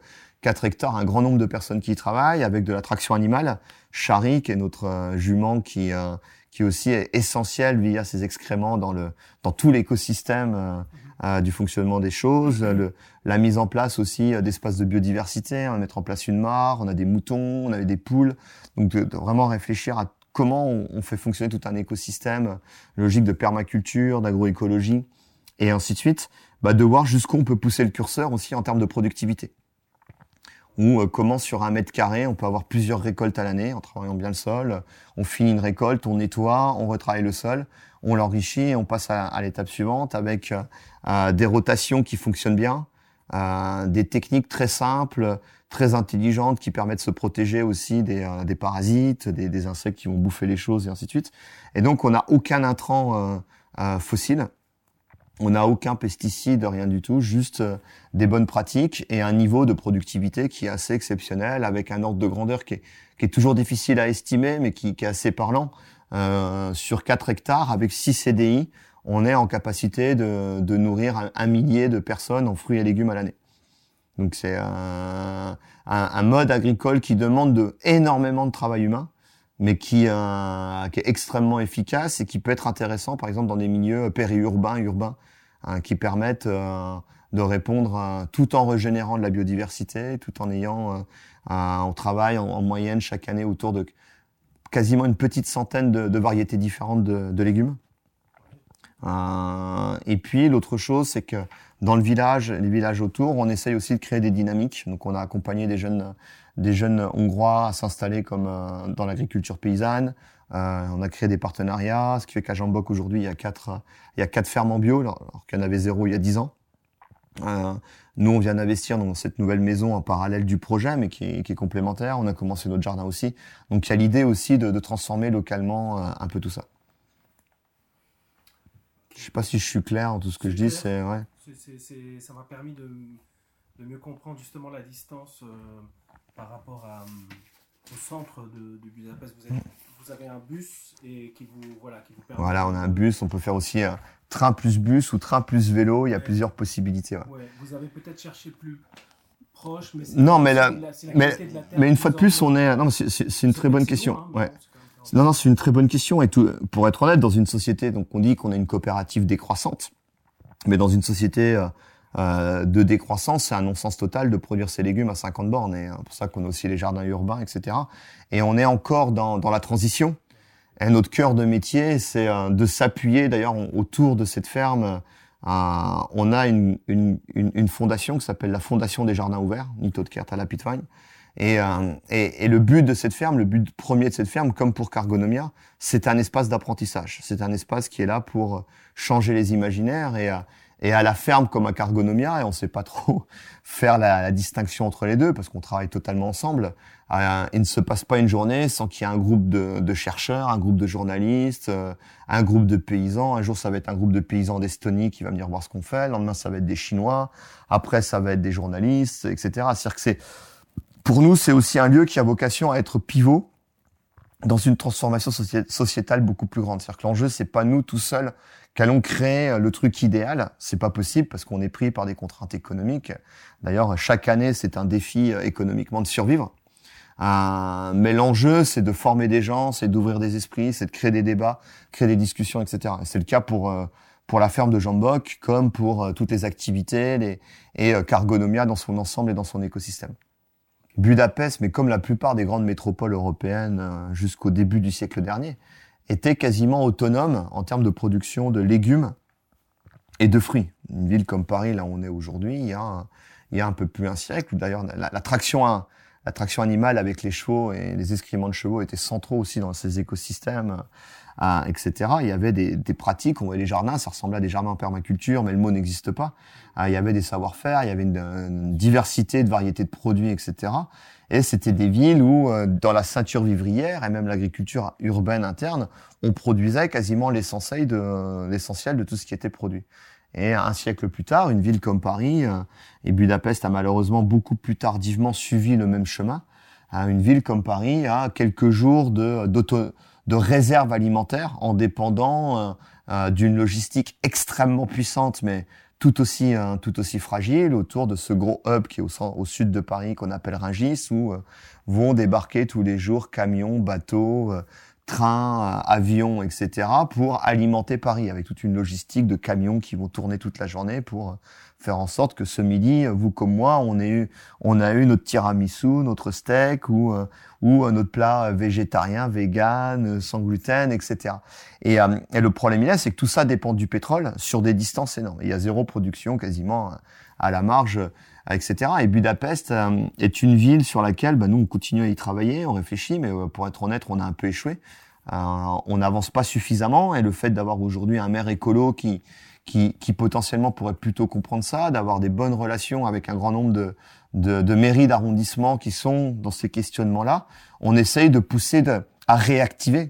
quatre hectares, un grand nombre de personnes qui y travaillent, avec de la traction animale. Chari, qui est notre euh, jument, qui euh, qui aussi est essentiel via ses excréments dans le dans tout l'écosystème euh, euh, du fonctionnement des choses. Le, la mise en place aussi euh, d'espaces de biodiversité, on va mettre en place une mare, on a des moutons, on avait des poules. Donc de, de vraiment réfléchir à comment on, on fait fonctionner tout un écosystème, logique de permaculture, d'agroécologie, et ainsi de suite. Bah, de voir jusqu'où on peut pousser le curseur aussi en termes de productivité. Ou euh, comment sur un mètre carré, on peut avoir plusieurs récoltes à l'année en travaillant bien le sol. On finit une récolte, on nettoie, on retravaille le sol, on l'enrichit et on passe à, à l'étape suivante avec euh, des rotations qui fonctionnent bien, euh, des techniques très simples, très intelligentes qui permettent de se protéger aussi des, euh, des parasites, des, des insectes qui vont bouffer les choses et ainsi de suite. Et donc on n'a aucun intrant euh, euh, fossile. On n'a aucun pesticide, rien du tout, juste euh, des bonnes pratiques et un niveau de productivité qui est assez exceptionnel, avec un ordre de grandeur qui est, qui est toujours difficile à estimer, mais qui, qui est assez parlant. Euh, sur quatre hectares, avec six C D I, on est en capacité de, de nourrir un, un millier de personnes en fruits et légumes à l'année. Donc c'est un, un, un mode agricole qui demande de, énormément de travail humain, mais qui, euh, qui est extrêmement efficace et qui peut être intéressant, par exemple, dans des milieux périurbains, urbains, hein, qui permettent euh, de répondre euh, tout en régénérant de la biodiversité, tout en ayant, euh, euh, on travaille en, en moyenne chaque année autour de quasiment une petite centaine de, de variétés différentes de, de légumes. Euh, et puis l'autre chose, c'est que dans le village, les villages autour, on essaye aussi de créer des dynamiques. Donc on a accompagné des jeunes, des jeunes Hongrois à s'installer comme euh, dans l'agriculture paysanne. Euh, on a créé des partenariats, ce qui fait qu'à Jambok aujourd'hui il y a quatre, il y a quatre fermes en bio, alors qu'il y en avait zéro il y a dix ans. Euh, nous on vient d'investir dans cette nouvelle maison en parallèle du projet, mais qui est, qui est complémentaire. On a commencé notre jardin aussi. Donc il y a l'idée aussi de, de transformer localement euh, un peu tout ça. Je sais pas si je suis clair dans tout ce que je dis, c'est ouais. C'est, c'est, c'est, ça m'a permis de, de mieux comprendre justement la distance euh, par rapport à, au centre de, de Budapest. Vous avez, vous avez un bus et qui vous voilà qui vous permet. Voilà, on a un bus. On peut faire aussi euh, train plus bus ou train plus vélo. Il y a ouais. plusieurs possibilités. Ouais. Ouais, vous avez peut-être cherché plus proche, mais c'est non, mais la, la, c'est la mais, de la terre mais une fois de plus, on est. Non, c'est, c'est, c'est une c'est très bonne question. Hein, ouais. Non, non, c'est une très bonne question. Et tout, pour être honnête, dans une société, donc on dit qu'on est une coopérative décroissante, mais dans une société euh, de décroissance, c'est un non-sens total de produire ses légumes à cinquante bornes. Et c'est pour ça qu'on a aussi les jardins urbains, et cetera. Et on est encore dans, dans la transition. Et notre cœur de métier, c'est euh, de s'appuyer. D'ailleurs, on, autour de cette ferme, euh, on a une, une, une, une fondation qui s'appelle la Fondation des Jardins Ouverts, Nyított à la Pitvány. Et, euh, et, et le but de cette ferme, le but premier de cette ferme, comme pour Cargonomia, c'est un espace d'apprentissage. C'est un espace qui est là pour changer les imaginaires. Et, et à la ferme comme à Cargonomia, et on ne sait pas trop faire la, la distinction entre les deux parce qu'on travaille totalement ensemble. Euh, il ne se passe pas une journée sans qu'il y ait un groupe de, de chercheurs, un groupe de journalistes, euh, un groupe de paysans. Un jour, ça va être un groupe de paysans d'Estonie qui va venir voir ce qu'on fait. Le lendemain, ça va être des Chinois. Après, ça va être des journalistes, et cetera. C'est-à-dire que c'est Pour nous, c'est aussi un lieu qui a vocation à être pivot dans une transformation soci- sociétale beaucoup plus grande. C'est-à-dire que l'enjeu, c'est pas nous tout seuls qu'allons créer le truc idéal. C'est pas possible parce qu'on est pris par des contraintes économiques. D'ailleurs, chaque année, c'est un défi économiquement de survivre. Euh, mais l'enjeu, c'est de former des gens, c'est d'ouvrir des esprits, c'est de créer des débats, créer des discussions, et cetera. Et c'est le cas pour euh, pour la ferme de Jambok, comme pour euh, toutes les activités les, et euh, Cargonomia dans son ensemble et dans son écosystème. Budapest, mais comme la plupart des grandes métropoles européennes euh, jusqu'au début du siècle dernier, était quasiment autonome en termes de production de légumes et de fruits. Une ville comme Paris, là où on est aujourd'hui, il y a un, il y a un peu plus d'un siècle, où d'ailleurs la, la, traction, hein, la traction animale avec les chevaux et les excréments de chevaux étaient centraux aussi dans ces écosystèmes, euh, et cetera. Il y avait des, des pratiques, on voyait les jardins, ça ressemblait à des jardins en permaculture, mais le mot n'existe pas. Euh, il y avait des savoir-faire, il y avait une, une diversité de variétés de produits, et cetera. Et c'était des villes où, euh, dans la ceinture vivrière et même l'agriculture urbaine interne, on produisait quasiment l'essentiel de, l'essentiel de tout ce qui était produit. Et un siècle plus tard, une ville comme Paris, euh, et Budapest a malheureusement beaucoup plus tardivement suivi le même chemin, hein, une ville comme Paris a quelques jours de, d'auto, de réserve alimentaire en dépendant euh, euh, d'une logistique extrêmement puissante, mais tout aussi euh, tout aussi fragile autour de ce gros hub qui est au, centre, au sud de Paris qu'on appelle Rungis, où euh, vont débarquer tous les jours camions, bateaux, euh, trains, euh, avions, et cetera pour alimenter Paris avec toute une logistique de camions qui vont tourner toute la journée pour euh, faire en sorte que ce midi, vous comme moi, on ait eu, on a eu notre tiramisu, notre steak ou euh, ou notre plat végétarien, vegan, sans gluten, et cetera. Et, euh, et le problème il est, c'est que tout ça dépend du pétrole sur des distances énormes. Il y a zéro production quasiment à la marge, et cetera. Et Budapest euh, est une ville sur laquelle bah, nous on continue à y travailler, on réfléchit, mais euh, pour être honnête, on a un peu échoué. Euh, on n'avance pas suffisamment et le fait d'avoir aujourd'hui un maire écolo qui Qui, qui potentiellement pourrait plutôt comprendre ça, d'avoir des bonnes relations avec un grand nombre de, de, de mairies d'arrondissement qui sont dans ces questionnements-là, on essaye de pousser de, à réactiver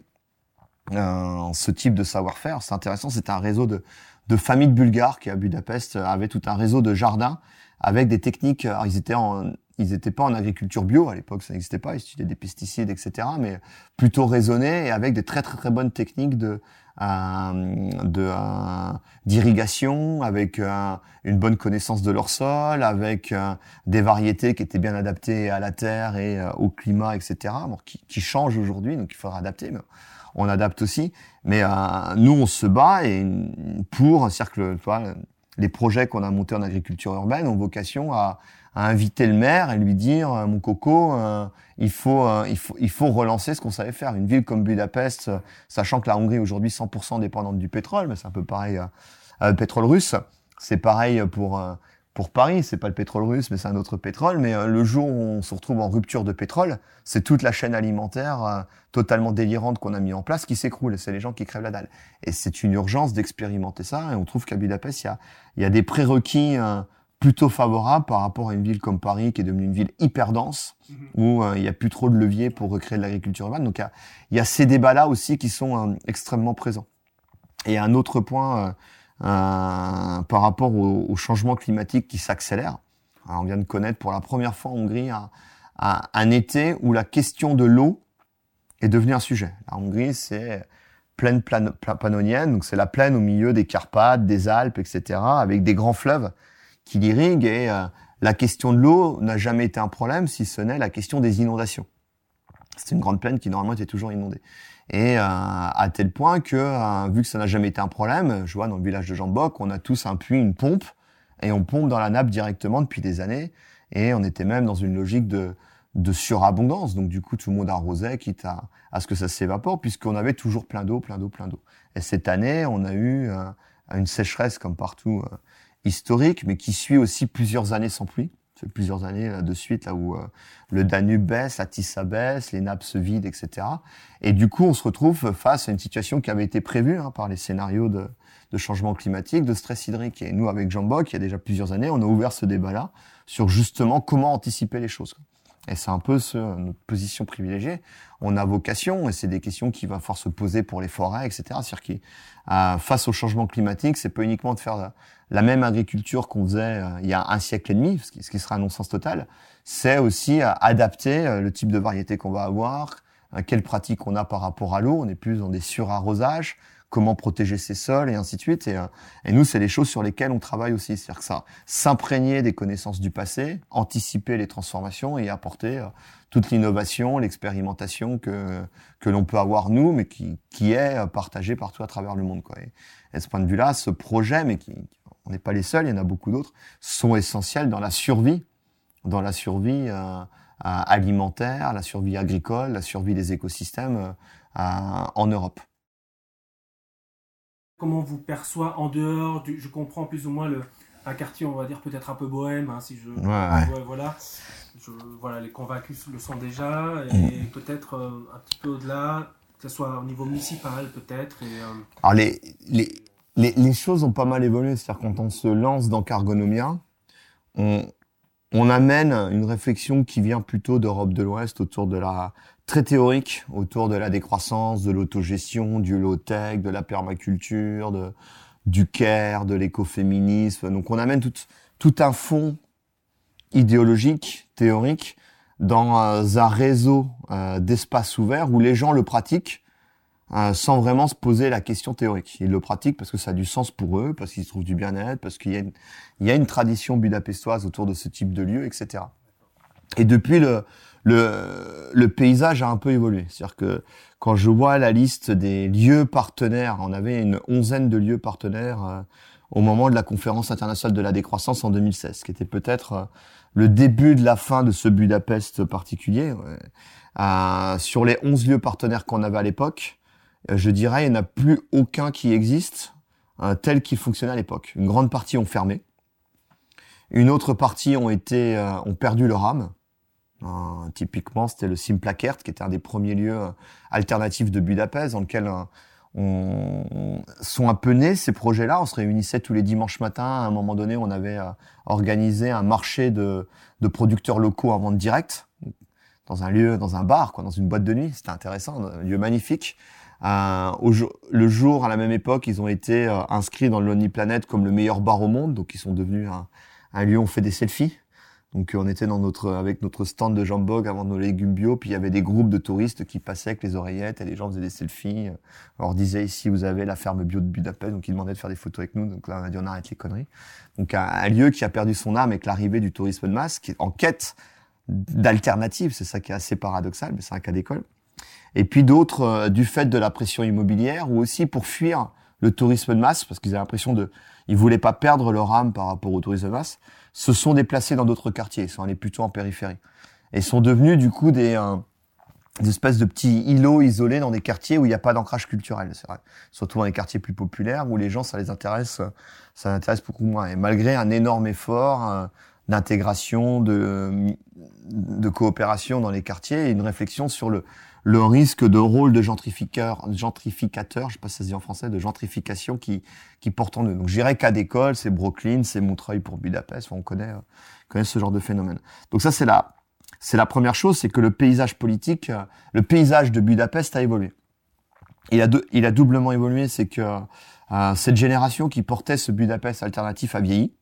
euh, ce type de savoir-faire. C'est intéressant, c'est un réseau de, de familles bulgares qui à Budapest avait tout un réseau de jardins avec des techniques. Alors ils étaient en Ils n'étaient pas en agriculture bio, à l'époque ça n'existait pas, ils utilisaient des pesticides, et cetera, mais plutôt raisonnés et avec des très très très bonnes techniques de euh, de euh, d'irrigation, avec euh, une bonne connaissance de leur sol, avec euh, des variétés qui étaient bien adaptées à la terre et euh, au climat, et cetera. Bon, qui, qui changent aujourd'hui, donc il faudra adapter, mais on adapte aussi. Mais euh, nous on se bat et pour, c'est-à-dire que tu vois, les projets qu'on a montés en agriculture urbaine ont vocation à à inviter le maire et lui dire euh, mon coco, euh, il faut euh, il faut il faut relancer ce qu'on savait faire. Une ville comme Budapest, euh, sachant que la Hongrie aujourd'hui cent pour cent dépendante du pétrole, mais c'est un peu pareil euh, euh, le pétrole russe. C'est pareil pour euh, pour Paris, c'est pas le pétrole russe, mais c'est un autre pétrole. Mais euh, le jour où on se retrouve en rupture de pétrole, c'est toute la chaîne alimentaire euh, totalement délirante qu'on a mis en place qui s'écroule. Et c'est les gens qui crèvent la dalle. Et c'est une urgence d'expérimenter ça. Et on trouve qu'à Budapest, il y a il y a des prérequis euh, plutôt favorable par rapport à une ville comme Paris qui est devenue une ville hyper dense mmh. où euh, il n'y a plus trop de leviers pour recréer de l'agriculture urbaine. Donc il y a, il y a ces débats-là aussi qui sont euh, extrêmement présents. Et un autre point euh, euh, par rapport au, au changement climatique qui s'accélère. Alors, on vient de connaître pour la première fois en Hongrie un, un, un été où la question de l'eau est devenue un sujet. La Hongrie, c'est plaine plan- pannonienne, donc c'est la plaine au milieu des Carpates, des Alpes, et cetera, avec des grands fleuves qui l'irrigue et euh, la question de l'eau n'a jamais été un problème, si ce n'est la question des inondations. C'est une grande plaine qui normalement était toujours inondée. Et euh, à tel point que, euh, vu que ça n'a jamais été un problème, je vois dans le village de Jambok, on a tous un puits, une pompe, et on pompe dans la nappe directement depuis des années. Et on était même dans une logique de, de surabondance. Donc du coup, tout le monde arrosait, quitte à, à ce que ça s'évapore, puisqu'on avait toujours plein d'eau, plein d'eau, plein d'eau. Et cette année, on a eu euh, une sécheresse comme partout euh, historique, mais qui suit aussi plusieurs années sans pluie. C'est plusieurs années là, de suite, là où euh, le Danube baisse, la Tisa baisse, les nappes se vident, et cetera. Et du coup, on se retrouve face à une situation qui avait été prévue hein, par les scénarios de, de changement climatique, de stress hydrique. Et nous, avec Jambok, il y a déjà plusieurs années, on a ouvert ce débat-là sur justement comment anticiper les choses. Et c'est un peu ce, notre position privilégiée. On a vocation, et c'est des questions qui va falloir se poser pour les forêts, et cetera. C'est-à-dire que euh, face au changement climatique, c'est pas uniquement de faire la, la même agriculture qu'on faisait euh, il y a un siècle et demi, ce qui, ce qui serait un non-sens total. C'est aussi euh, adapter euh, le type de variété qu'on va avoir, euh, quelles pratiques on a par rapport à l'eau. On est plus dans des surarrosages, comment protéger ses sols et ainsi de suite. Et, euh, et nous, c'est les choses sur lesquelles on travaille aussi. C'est-à-dire que ça, s'imprégner des connaissances du passé, anticiper les transformations et apporter euh, toute l'innovation, l'expérimentation que que l'on peut avoir nous, mais qui qui est partagée partout à travers le monde, quoi. Et, et de ce point de vue-là, ce projet, mais qui on n'est pas les seuls, il y en a beaucoup d'autres, sont essentiels dans la survie, dans la survie euh, alimentaire, la survie agricole, la survie des écosystèmes euh, en Europe. Comment on vous perçoit en dehors du, je comprends plus ou moins le, un quartier, on va dire peut-être un peu bohème, hein, si je, ouais, ouais. ouais, voilà, je, voilà, les convaincus le sont déjà, et mmh. peut-être euh, un petit peu au-delà, que ce soit au niveau municipal peut-être. Et, euh... Alors les les les les choses ont pas mal évolué, c'est-à-dire quand on se lance dans Cargonomia, on on amène une réflexion qui vient plutôt d'Europe de l'Ouest autour de la très théorique, autour de la décroissance, de l'autogestion, du low-tech, de la permaculture, de, du care, de l'écoféminisme. Donc on amène tout, tout un fond idéologique, théorique, dans un réseau euh, d'espaces ouverts où les gens le pratiquent euh, sans vraiment se poser la question théorique. Ils le pratiquent parce que ça a du sens pour eux, parce qu'ils trouvent du bien-être, parce qu'il y a une, il y a une tradition budapestoise autour de ce type de lieu, et cetera. Et depuis, le, le, le paysage a un peu évolué. C'est-à-dire que quand je vois la liste des lieux partenaires, on avait une onzaine de lieux partenaires euh, au moment de la conférence internationale de la décroissance en deux mille seize, qui était peut-être euh, le début de la fin de ce Budapest particulier. Ouais. Euh, sur les onze lieux partenaires qu'on avait à l'époque, euh, je dirais il n'y en a plus aucun qui existe euh, tel qu'il fonctionnait à l'époque. Une grande partie ont fermé. Une autre partie ont été euh, ont perdu leur âme. Euh, typiquement, c'était le Simplakert, qui était un des premiers lieux euh, alternatifs de Budapest, dans lequel euh, on, on, sont un peu nés ces projets-là. On se réunissait tous les dimanches matins. À un moment donné, on avait euh, organisé un marché de, de producteurs locaux en vente directe, dans un lieu, dans un bar, quoi, dans une boîte de nuit. C'était intéressant, un lieu magnifique. Euh, au jour, le jour, à la même époque, ils ont été euh, inscrits dans le Lonely Planet comme le meilleur bar au monde, donc ils sont devenus un, un lieu où on fait des selfies. Donc on était dans notre avec notre stand de jambog avant nos légumes bio, puis il y avait des groupes de touristes qui passaient avec les oreillettes et les gens faisaient des selfies. On leur disait ici vous avez la ferme bio de Budapest, donc ils demandaient de faire des photos avec nous. Donc là on a dit on arrête les conneries. Donc un, un lieu qui a perdu son âme avec l'arrivée du tourisme de masse, qui est en quête d'alternatives, c'est ça qui est assez paradoxal, mais c'est un cas d'école. Et puis d'autres euh, du fait de la pression immobilière, ou aussi pour fuir le tourisme de masse, parce qu'ils avaient l'impression de, ils voulaient pas perdre leur âme par rapport au tourisme de masse, se sont déplacés dans d'autres quartiers, ils sont allés plutôt en périphérie. Et sont devenus du coup des, euh, des espèces de petits îlots isolés dans des quartiers où il n'y a pas d'ancrage culturel, c'est vrai. Surtout dans les quartiers plus populaires où les gens, ça les intéresse, ça les intéresse beaucoup moins. Et malgré un énorme effort euh, d'intégration, de, de coopération dans les quartiers et une réflexion sur le, le risque de rôle de gentrificateur, gentrificateur, je sais pas si ça se dit en français, de gentrification qui, qui porte en eux. Donc, je dirais cas d'école, c'est Brooklyn, c'est Montreuil pour Budapest, on connaît, euh, connaît ce genre de phénomène. Donc ça, c'est la, c'est la première chose, c'est que le paysage politique, euh, le paysage de Budapest a évolué. Il a, deux, il a doublement évolué, c'est que euh, cette génération qui portait ce Budapest alternatif a vieilli.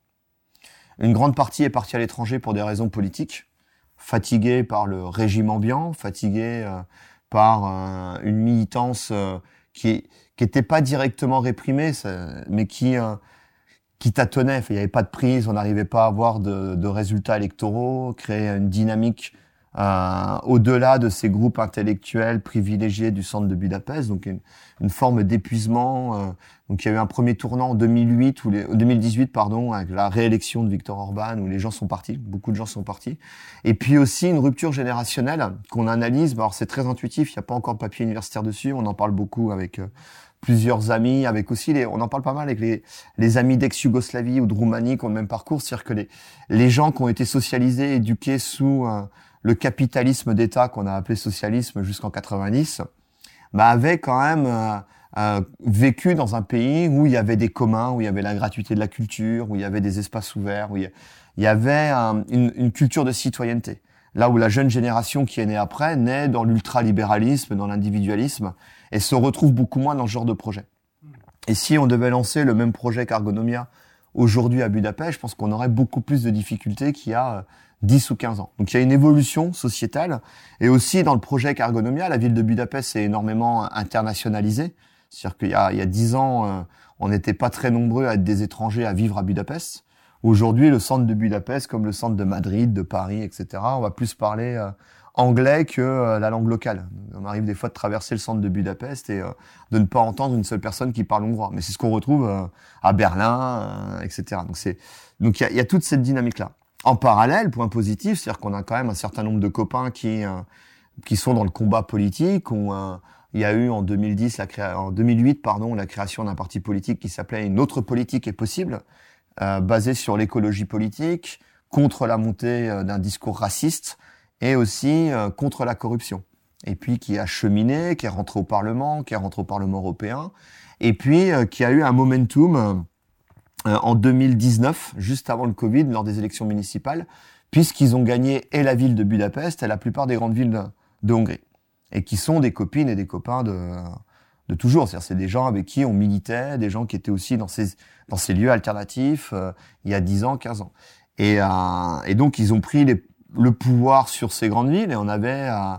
Une grande partie est partie à l'étranger pour des raisons politiques, fatiguée par le régime ambiant, fatiguée euh, par euh, une militance euh, qui qui était pas directement réprimée, mais qui euh, qui tâtonnait. Enfin, il n'y avait pas de prise, on n'arrivait pas à avoir de, de résultats électoraux, créer une dynamique euh, au-delà de ces groupes intellectuels privilégiés du centre de Budapest, donc une, une forme d'épuisement. Euh, donc il y a eu un premier tournant en deux mille huit, ou les, deux mille dix-huit pardon, avec la réélection de Viktor Orban, où les gens sont partis, beaucoup de gens sont partis. Et puis aussi une rupture générationnelle qu'on analyse. Alors c'est très intuitif, il n'y a pas encore de papier universitaire dessus, on en parle beaucoup avec euh, plusieurs amis, avec aussi les, on en parle pas mal avec les, les amis d'ex-Yougoslavie ou de Roumanie qui ont le même parcours, c'est-à-dire que les, les gens qui ont été socialisés, éduqués sous euh, le capitalisme d'État qu'on a appelé socialisme jusqu'en quatre-vingt-dix, bah avaient quand même euh, euh, vécu dans un pays où il y avait des communs, où il y avait la gratuité de la culture, où il y avait des espaces ouverts, où il y avait euh, une, une culture de citoyenneté. Là où la jeune génération qui est née après naît dans l'ultralibéralisme, dans l'individualisme, et se retrouve beaucoup moins dans ce genre de projet. Et si on devait lancer le même projet qu'Argonomia aujourd'hui à Budapest, je pense qu'on aurait beaucoup plus de difficultés qu'il y a dix ou quinze ans. Donc il y a une évolution sociétale, et aussi dans le projet qu'Argonomia, la ville de Budapest s'est énormément internationalisée. C'est-à-dire qu'il y a, il y a dix ans, euh, on n'était pas très nombreux à être des étrangers à vivre à Budapest. Aujourd'hui, le centre de Budapest, comme le centre de Madrid, de Paris, et cetera, on va plus parler euh, anglais que euh, la langue locale. On arrive des fois de traverser le centre de Budapest et euh, de ne pas entendre une seule personne qui parle hongrois. Mais c'est ce qu'on retrouve euh, à Berlin, euh, et cetera. Donc c'est donc il y a, y a toute cette dynamique-là. En parallèle, point positif, c'est-à-dire qu'on a quand même un certain nombre de copains qui euh, qui sont dans le combat politique. On, euh, il y a eu en deux mille dix, la créa- en deux mille huit, pardon, la création d'un parti politique qui s'appelait Une autre politique est possible. Euh, basé sur l'écologie politique, contre la montée euh, d'un discours raciste et aussi euh, contre la corruption. Et puis qui a cheminé, qui est rentré au Parlement, qui est rentré au Parlement européen, et puis euh, qui a eu un momentum euh, en deux mille dix-neuf, juste avant le Covid, lors des élections municipales, puisqu'ils ont gagné et la ville de Budapest et la plupart des grandes villes de, de Hongrie, et qui sont des copines et des copains de... de toujours, c'est-à-dire c'est des gens avec qui on militait, des gens qui étaient aussi dans ces dans ces lieux alternatifs euh, il y a dix ans, quinze ans. Et euh, et donc ils ont pris les, le pouvoir sur ces grandes villes, et on avait euh,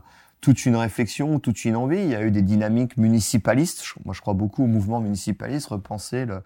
toute une réflexion, toute une envie. Il y a eu des dynamiques municipalistes. Moi, je crois beaucoup au mouvement municipaliste, repenser le,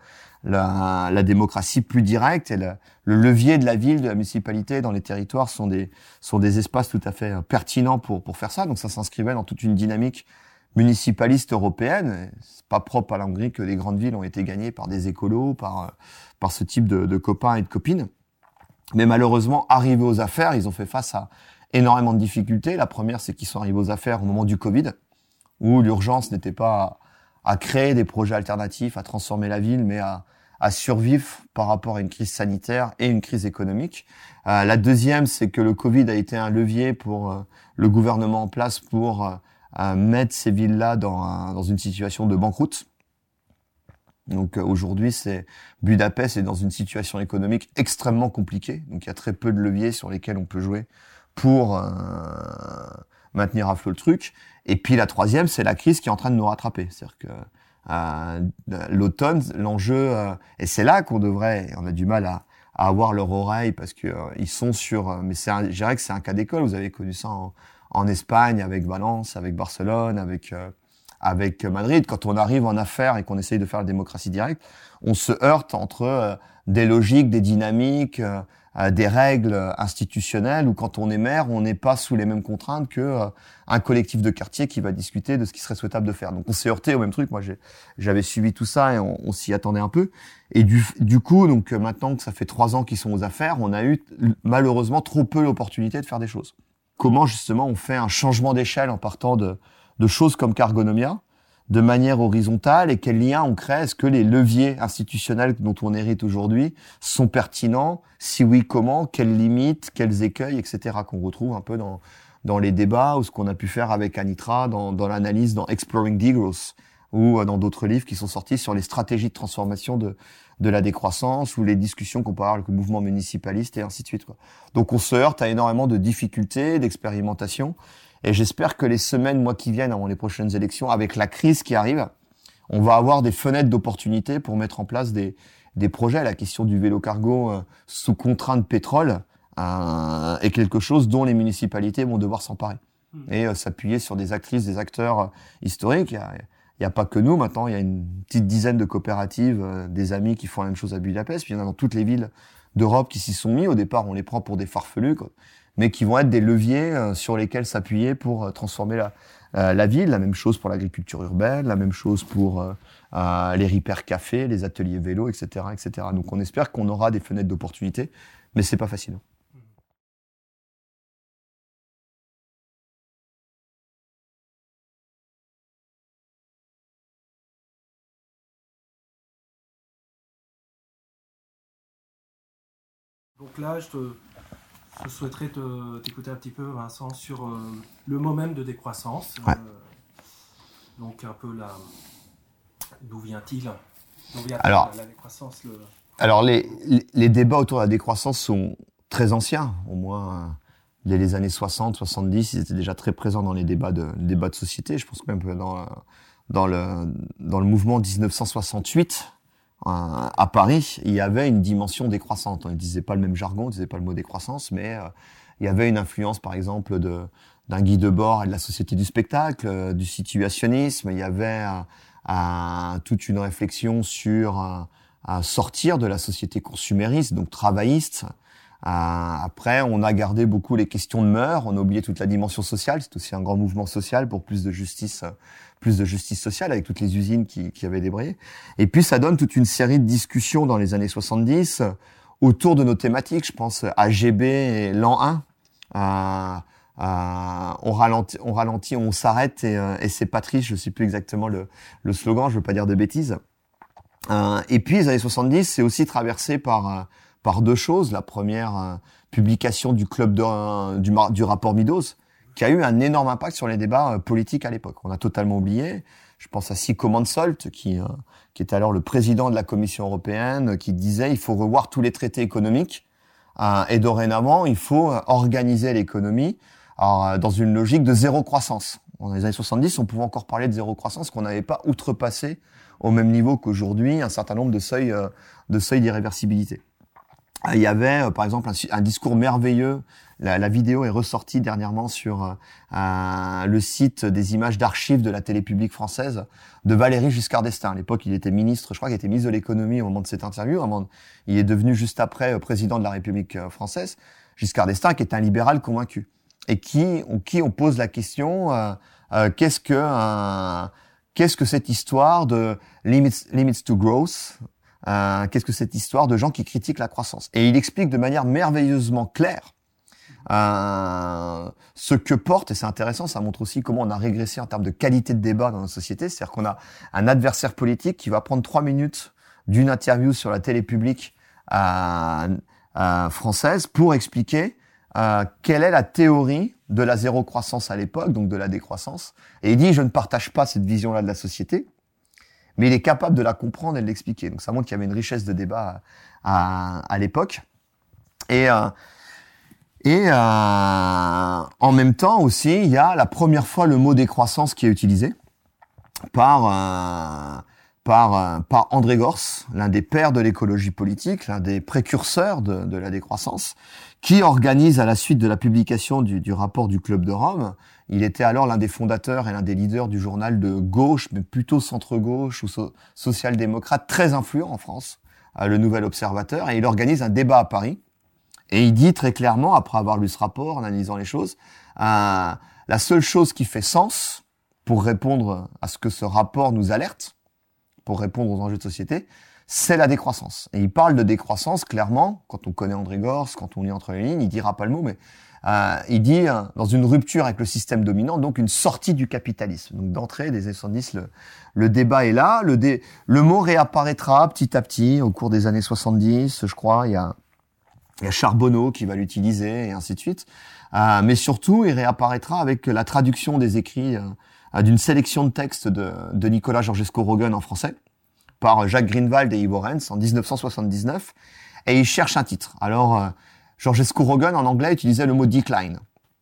la, la démocratie plus directe et le, le levier de la ville, de la municipalité dans les territoires sont des, sont des espaces tout à fait pertinents pour, pour faire ça. Donc, ça s'inscrivait dans toute une dynamique municipaliste européenne. C'est pas propre à la Hongrie que les grandes villes ont été gagnées par des écolos, par, par ce type de, de copains et de copines. Mais malheureusement, arrivés aux affaires, ils ont fait face à énormément de difficultés. La première, c'est qu'ils sont arrivés aux affaires au moment du Covid, où l'urgence n'était pas à, à créer des projets alternatifs, à transformer la ville, mais à, à survivre par rapport à une crise sanitaire et une crise économique. Euh, la deuxième, c'est que le Covid a été un levier pour euh, le gouvernement en place pour euh, mettre ces villes-là dans, un, dans une situation de banqueroute. Donc euh, aujourd'hui, c'est Budapest est dans une situation économique extrêmement compliquée. Donc il y a très peu de leviers sur lesquels on peut jouer pour euh, maintenir à flot le truc. Et puis la troisième, c'est la crise qui est en train de nous rattraper. C'est-à-dire que euh, l'automne, l'enjeu, euh, et c'est là qu'on devrait, on a du mal à, à avoir leur oreille parce que euh, ils sont sur. Euh, mais c'est, un, je dirais que c'est un cas d'école. Vous avez connu ça en, en Espagne, avec Valence, avec Barcelone, avec euh, avec Madrid. Quand on arrive en affaires et qu'on essaye de faire la démocratie directe, on se heurte entre euh, des logiques, des dynamiques, euh, euh, des règles institutionnelles, où quand on est maire, on n'est pas sous les mêmes contraintes que euh, un collectif de quartier qui va discuter de ce qui serait souhaitable de faire. Donc on s'est heurté au même truc. Moi, j'ai, j'avais suivi tout ça et on, on s'y attendait un peu. Et du, du coup, donc maintenant que ça fait trois ans qu'ils sont aux affaires, on a eu malheureusement trop peu l'opportunité de faire des choses. Comment justement on fait un changement d'échelle en partant de de choses comme Cargonomia, de manière horizontale, et quels liens on crée? Est-ce que les leviers institutionnels dont on hérite aujourd'hui sont pertinents? Si oui, comment? Quelles limites? Quels écueils? Etc. qu'on retrouve un peu dans dans les débats ou ce qu'on a pu faire avec Anitra dans, dans l'analyse dans Exploring Degrowth ou dans d'autres livres qui sont sortis sur les stratégies de transformation de de la décroissance ou les discussions qu'on peut avoir avec le mouvement municipaliste et ainsi de suite, quoi. Donc on se heurte à énormément de difficultés, d'expérimentation. Et j'espère que les semaines, mois qui viennent, avant les prochaines élections, avec la crise qui arrive, on va avoir des fenêtres d'opportunité pour mettre en place des, des projets. La question du vélo cargo euh, sous contrainte de pétrole euh, est quelque chose dont les municipalités vont devoir s'emparer. Mmh. Et euh, s'appuyer sur des actrices, des acteurs euh, historiques. Il n'y a, a pas que nous maintenant, il y a une petite dizaine de coopératives, euh, des amis qui font la même chose à Budapest. Puis il y en a dans toutes les villes d'Europe qui s'y sont mis. Au départ, on les prend pour des farfelus, quoi, mais qui vont être des leviers euh, sur lesquels s'appuyer pour euh, transformer la, euh, la ville. La même chose pour l'agriculture urbaine, la même chose pour euh, euh, les repair cafés, les ateliers vélo, et cetera, et cetera. Donc on espère qu'on aura des fenêtres d'opportunité, mais c'est pas facile. Donc là, je, te, je souhaiterais te, t'écouter un petit peu, Vincent, sur euh, le mot même de décroissance. Ouais. Euh, donc un peu la, d'où vient-il, d'où vient alors, la, la décroissance le... Alors les, les débats autour de la décroissance sont très anciens, au moins dès les années soixante, soixante-dix, ils étaient déjà très présents dans les débats de, les débats de société. Je pense même que dans, dans, le, dans le mouvement dix-neuf cent soixante-huit, à Paris, il y avait une dimension décroissante. On ne disait pas le même jargon, on ne disait pas le mot décroissance, mais euh, il y avait une influence, par exemple, de, d'un Guy Debord et de la société du spectacle, euh, du situationnisme. Il y avait euh, euh, toute une réflexion sur euh, à sortir de la société consumériste, donc travailliste. Euh, après, on a gardé beaucoup les questions de mœurs, on a oublié toute la dimension sociale. C'est aussi un grand mouvement social pour plus de justice, plus de justice sociale avec toutes les usines qui, qui avaient débrayé. Et puis, ça donne toute une série de discussions dans les années soixante-dix autour de nos thématiques. Je pense à G B et l'an un. Euh, euh, on ralentit, on ralentit, on s'arrête et, euh, et c'est Patrice, je sais plus exactement le, le slogan, je veux pas dire de bêtises. Euh, et puis, les années soixante-dix, c'est aussi traversé par euh, par deux choses. La première, euh, publication du club de, euh, du, du rapport Meadows, qui a eu un énorme impact sur les débats euh, politiques à l'époque. On a totalement oublié. Je pense à Sico Mansolt, qui, euh, qui était alors le président de la Commission européenne, qui disait il faut revoir tous les traités économiques euh, et dorénavant, il faut euh, organiser l'économie euh, dans une logique de zéro croissance. Dans les années soixante-dix, on pouvait encore parler de zéro croissance, qu'on n'avait pas outrepassé au même niveau qu'aujourd'hui un certain nombre de seuils, euh, de seuils d'irréversibilité. il y avait, euh, par exemple, un, un discours merveilleux. La, la vidéo est ressortie dernièrement sur euh, un, le site des images d'archives de la télé publique française de Valéry Giscard d'Estaing. À l'époque, il était ministre, je crois qu'il était ministre de l'économie au moment de cette interview. Moment, il est devenu juste après euh, président de la République euh, française. Giscard d'Estaing, qui est un libéral convaincu et qui, qui on pose la question euh, euh, qu'est-ce que euh, qu'est-ce que cette histoire de limits, limits to growth, euh, qu'est-ce que cette histoire de gens qui critiquent la croissance. Et il explique de manière merveilleusement claire Euh, ce que porte, et c'est intéressant, ça montre aussi comment on a régressé en termes de qualité de débat dans notre société, c'est-à-dire qu'on a un adversaire politique qui va prendre trois minutes d'une interview sur la télé publique euh, euh, française pour expliquer euh, quelle est la théorie de la zéro croissance à l'époque, donc de la décroissance, et il dit « je ne partage pas cette vision-là de la société », mais il est capable de la comprendre et de l'expliquer. Donc ça montre qu'il y avait une richesse de débat à, à, à l'époque. Et... Euh, Et euh, en même temps aussi, il y a la première fois le mot décroissance qui est utilisé par euh, par euh, par André Gorz, l'un des pères de l'écologie politique, l'un des précurseurs de, de la décroissance, qui organise à la suite de la publication du, du rapport du Club de Rome. Il était alors l'un des fondateurs et l'un des leaders du journal de gauche, mais plutôt centre-gauche ou so- social-démocrate, très influent en France, euh, le Nouvel Observateur, et il organise un débat à Paris. Et il dit très clairement, après avoir lu ce rapport, en analysant les choses, euh, la seule chose qui fait sens pour répondre à ce que ce rapport nous alerte, pour répondre aux enjeux de société, c'est la décroissance. Et il parle de décroissance clairement, quand on connaît André Gorz, quand on lit entre les lignes, il dira pas le mot, mais euh, il dit euh, dans une rupture avec le système dominant, donc une sortie du capitalisme. Donc d'entrée des années soixante-dix, le, le débat est là, le, dé, le mot réapparaîtra petit à petit au cours des années soixante-dix, je crois, il y a Il y a Charbonneau qui va l'utiliser et ainsi de suite. Euh, mais surtout, il réapparaîtra avec la traduction des écrits euh, d'une sélection de textes de, de Nicolas Georgescu-Roegen en français par Jacques Greenwald et Ivo Rens en dix-neuf cent soixante-dix-neuf. Et il cherche un titre. Alors, euh, Georgescu-Roegen en anglais utilisait le mot decline.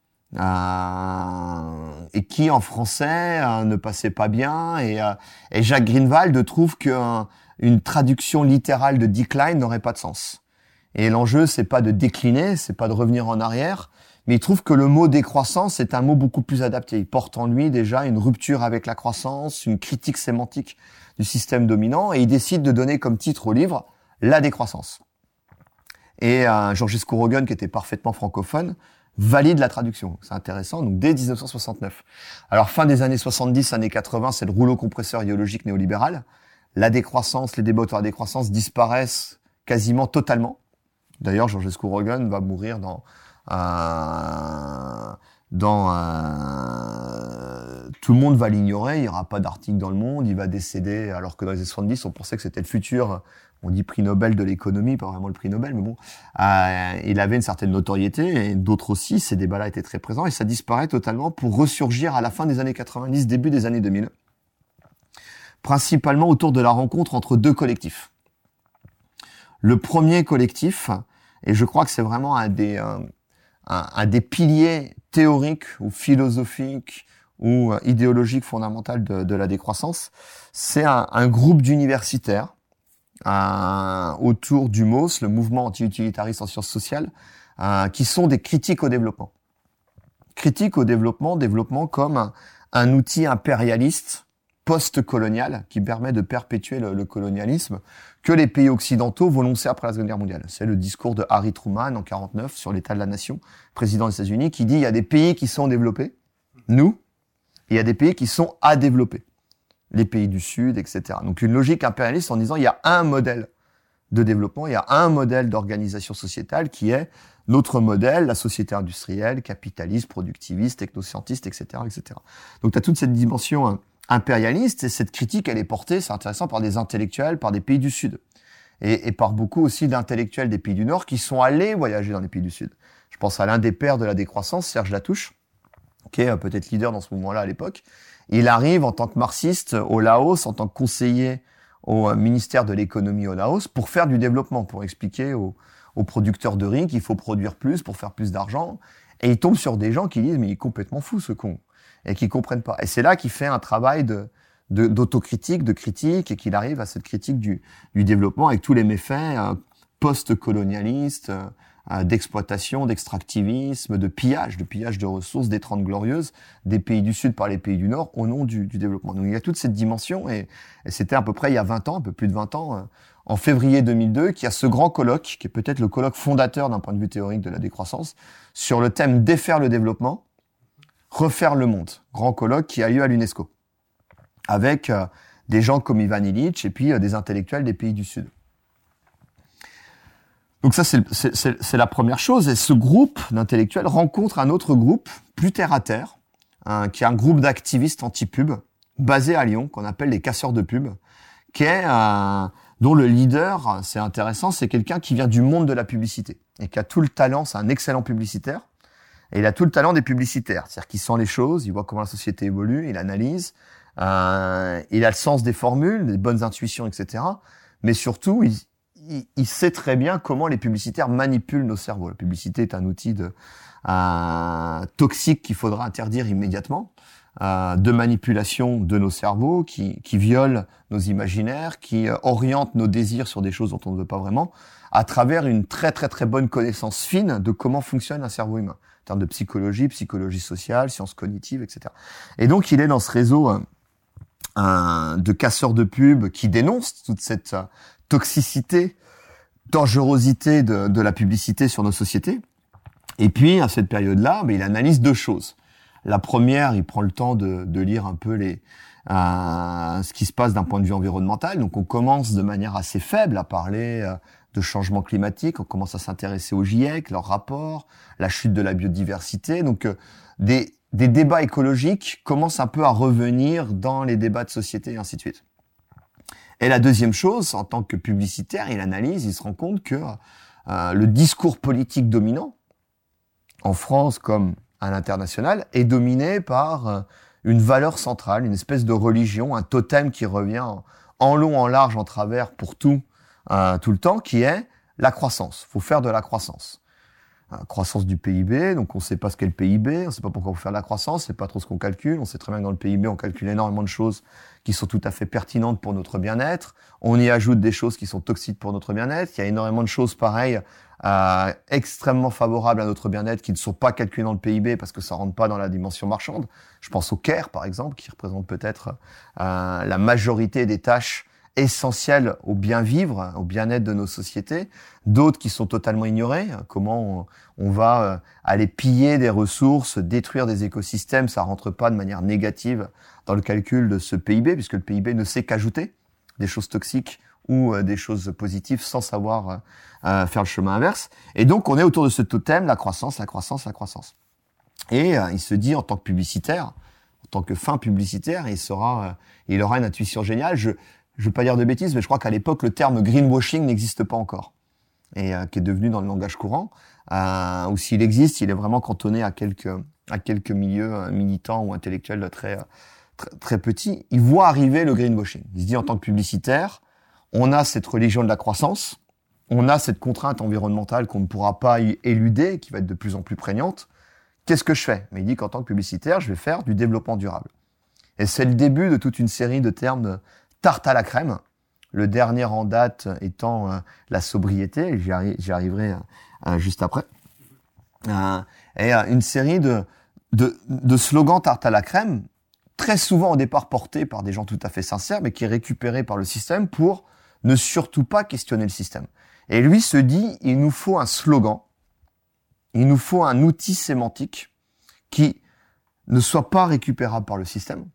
Euh, et qui en français euh, ne passait pas bien. Et, euh, et Jacques Greenwald trouve qu'une euh, traduction littérale de decline n'aurait pas de sens. Et l'enjeu, c'est pas de décliner, c'est pas de revenir en arrière, mais il trouve que le mot décroissance est un mot beaucoup plus adapté. Il porte en lui déjà une rupture avec la croissance, une critique sémantique du système dominant, et il décide de donner comme titre au livre « La décroissance ». Et euh, Georgescu-Roegen, qui était parfaitement francophone, valide la traduction. C'est intéressant, donc dès dix-neuf cent soixante-neuf. Alors fin des années soixante-dix, années quatre-vingts, c'est le rouleau compresseur idéologique néolibéral. La décroissance, les débats autour de la décroissance disparaissent quasiment totalement. D'ailleurs, Georgescu-Roegen va mourir dans euh, dans euh, tout le monde va l'ignorer. Il n'y aura pas d'article dans Le Monde. Il va décéder alors que dans les années soixante-dix, on pensait que c'était le futur. On dit prix Nobel de l'économie, pas vraiment le prix Nobel, mais bon, euh, il avait une certaine notoriété et d'autres aussi. Ces débats-là étaient très présents et ça disparaît totalement pour ressurgir à la fin des années quatre-vingt-dix, début des années deux mille, principalement autour de la rencontre entre deux collectifs. Le premier collectif, et je crois que c'est vraiment un des, euh, un, un des piliers théoriques ou philosophiques ou euh, idéologiques fondamentaux de, de la décroissance, c'est un, un groupe d'universitaires euh, autour du M O S, le mouvement anti-utilitariste en sciences sociales, euh, qui sont des critiques au développement. Critiques au développement, développement comme un, un outil impérialiste post-colonial qui permet de perpétuer le, le colonialisme que les pays occidentaux vont lancer après la Seconde Guerre mondiale. C'est le discours de Harry Truman en quarante-neuf sur l'état de la nation, président des États-Unis, qui dit il y a des pays qui sont développés, nous, et il y a des pays qui sont à développer, les pays du Sud, et cetera. Donc une logique impérialiste en disant il y a un modèle de développement, il y a un modèle d'organisation sociétale qui est notre modèle, la société industrielle, capitaliste, productiviste, technoscientiste, et cetera, et cetera. Donc tu as toute cette dimension hein, impérialiste, et cette critique, elle est portée, c'est intéressant, par des intellectuels, par des pays du Sud, et, et par beaucoup aussi d'intellectuels des pays du Nord qui sont allés voyager dans les pays du Sud. Je pense à l'un des pères de la décroissance, Serge Latouche, qui est peut-être leader dans ce mouvement-là à l'époque. Il arrive en tant que marxiste au Laos, en tant que conseiller au ministère de l'économie au Laos, pour faire du développement, pour expliquer aux, aux producteurs de riz qu'il faut produire plus pour faire plus d'argent. Et il tombe sur des gens qui disent « mais il est complètement fou ce con ». Et qui comprennent pas. Et c'est là qu'il fait un travail de, de, d'autocritique, de critique, et qu'il arrive à cette critique du, du développement avec tous les méfaits euh, post-colonialiste, euh, d'exploitation, d'extractivisme, de pillage, de pillage de ressources, des Trente Glorieuses, des pays du Sud par les pays du Nord, au nom du, du développement. Donc il y a toute cette dimension, et, et c'était à peu près il y a vingt ans, un peu plus de vingt ans, euh, en février deux mille deux, qu'il y a ce grand colloque, qui est peut-être le colloque fondateur d'un point de vue théorique de la décroissance, sur le thème « Défaire le développement, refaire le monde ». Grand colloque qui a lieu à l'UNESCO, avec euh, des gens comme Ivan Illich et puis euh, des intellectuels des pays du Sud. Donc ça, c'est, c'est, c'est, c'est la première chose. Et ce groupe d'intellectuels rencontre un autre groupe, plus terre-à-terre, hein, qui est un groupe d'activistes anti-pub, basé à Lyon, qu'on appelle les casseurs de pub, qui est, euh, dont le leader, c'est intéressant, c'est quelqu'un qui vient du monde de la publicité, et qui a tout le talent, c'est un excellent publicitaire, et il a tout le talent des publicitaires. C'est-à-dire qu'il sent les choses, il voit comment la société évolue, il analyse, euh, il a le sens des formules, des bonnes intuitions, et cetera. Mais surtout, il Il, il sait très bien comment les publicitaires manipulent nos cerveaux. La publicité est un outil de, euh, toxique qu'il faudra interdire immédiatement, euh, de manipulation de nos cerveaux, qui, qui viole nos imaginaires, qui euh, oriente nos désirs sur des choses dont on ne veut pas vraiment, à travers une très très très bonne connaissance fine de comment fonctionne un cerveau humain, en termes de psychologie, psychologie sociale, sciences cognitives, et cetera. Et donc il est dans ce réseau euh, euh, de casseurs de pub qui dénoncent toute cette euh, toxicité, dangerosité de, de la publicité sur nos sociétés. Et puis, à cette période-là, mais il analyse deux choses. La première, il prend le temps de, de lire un peu les, euh, ce qui se passe d'un point de vue environnemental. Donc, on commence de manière assez faible à parler euh, de changement climatique. On commence à s'intéresser au GIEC, leurs rapports, la chute de la biodiversité. Donc, euh, des, des débats écologiques commencent un peu à revenir dans les débats de société et ainsi de suite. Et la deuxième chose, en tant que publicitaire, il analyse, il se rend compte que euh, le discours politique dominant, en France comme à l'international, est dominé par euh, une valeur centrale, une espèce de religion, un totem qui revient en, en long, en large, en travers pour tout, euh, tout le temps, qui est la croissance. Il faut faire de la croissance. Euh, croissance du P I B, donc on ne sait pas ce qu'est le P I B, on ne sait pas pourquoi on faut faire de la croissance, c'est pas trop ce qu'on calcule, on sait très bien que dans le P I B, on calcule énormément de choses qui sont tout à fait pertinentes pour notre bien-être, on y ajoute des choses qui sont toxiques pour notre bien-être, il y a énormément de choses pareilles, euh, extrêmement favorables à notre bien-être qui ne sont pas calculées dans le P I B parce que ça rentre pas dans la dimension marchande. Je pense au care, par exemple, qui représente peut-être euh, la majorité des tâches essentielles au bien-vivre, au bien-être de nos sociétés, d'autres qui sont totalement ignorées. Comment on, on va aller piller des ressources, détruire des écosystèmes, ça rentre pas de manière négative dans le calcul de ce P I B, puisque le P I B ne sait qu'ajouter des choses toxiques ou euh, des choses positives sans savoir euh, faire le chemin inverse. Et donc, on est autour de ce totem, la croissance, la croissance, la croissance. Et euh, il se dit, en tant que publicitaire, en tant que fin publicitaire, il sera, euh, il aura une intuition géniale. Je Je ne veux pas dire de bêtises, mais je crois qu'à l'époque, le terme greenwashing n'existe pas encore, et euh, qui est devenu dans le langage courant. Euh, ou s'il existe, il est vraiment cantonné à quelques à quelques milieux euh, militants ou intellectuels très, très très petits. Il voit arriver le greenwashing. Il se dit, en tant que publicitaire, on a cette religion de la croissance, on a cette contrainte environnementale qu'on ne pourra pas y éluder, qui va être de plus en plus prégnante. Qu'est-ce que je fais? Mais il dit qu'en tant que publicitaire, je vais faire du développement durable. Et c'est le début de toute une série de termes de tarte à la crème, le dernier en date étant euh, la sobriété, j'y, arri- j'y arriverai euh, juste après, euh, et euh, une série de, de, de slogans tarte à la crème, très souvent au départ portés par des gens tout à fait sincères, mais qui est récupéré par le système pour ne surtout pas questionner le système. Et lui se dit, il nous faut un slogan, il nous faut un outil sémantique qui ne soit pas récupérable par le système,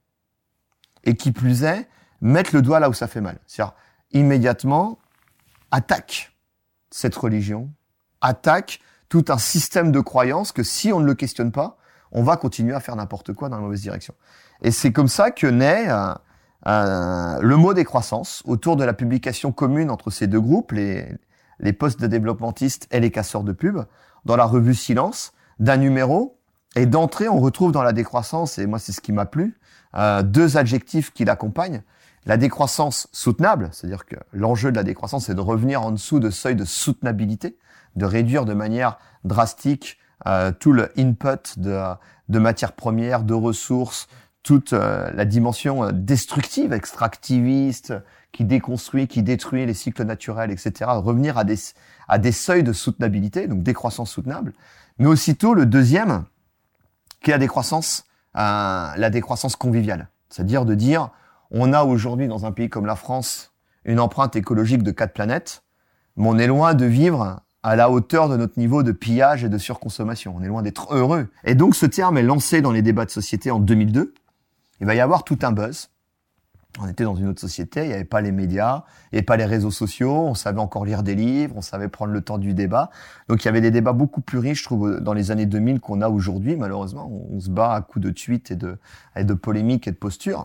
et qui plus est, mettre le doigt là où ça fait mal. C'est-à-dire, immédiatement, attaque cette religion, attaque tout un système de croyances que si on ne le questionne pas, on va continuer à faire n'importe quoi dans la mauvaise direction. Et c'est comme ça que naît euh, euh, le mot décroissance, autour de la publication commune entre ces deux groupes, les, les post-développementistes et les casseurs de pub, dans la revue Silence, d'un numéro. Et d'entrée, on retrouve dans la décroissance, et moi c'est ce qui m'a plu, euh, deux adjectifs qui l'accompagnent. La décroissance soutenable, c'est-à-dire que l'enjeu de la décroissance, c'est de revenir en dessous de seuil de soutenabilité, de réduire de manière drastique euh, tout le input de, de matières premières, de ressources, toute euh, la dimension euh, destructive, extractiviste, qui déconstruit, qui détruit les cycles naturels, et cetera. Revenir à des à des seuils de soutenabilité, donc décroissance soutenable. Mais aussitôt le deuxième, qui est la décroissance, euh, la décroissance conviviale, c'est-à-dire de dire, on a aujourd'hui dans un pays comme la France une empreinte écologique de quatre planètes, mais on est loin de vivre à la hauteur de notre niveau de pillage et de surconsommation. On est loin d'être heureux. Et donc ce terme est lancé dans les débats de société en deux mille deux. Il va y avoir tout un buzz. On était dans une autre société, il n'y avait pas les médias, il n'y avait pas les réseaux sociaux, on savait encore lire des livres, on savait prendre le temps du débat. Donc il y avait des débats beaucoup plus riches, je trouve, dans les années deux mille qu'on a aujourd'hui. Malheureusement, on se bat à coups de tweets et de, et de polémiques et de postures.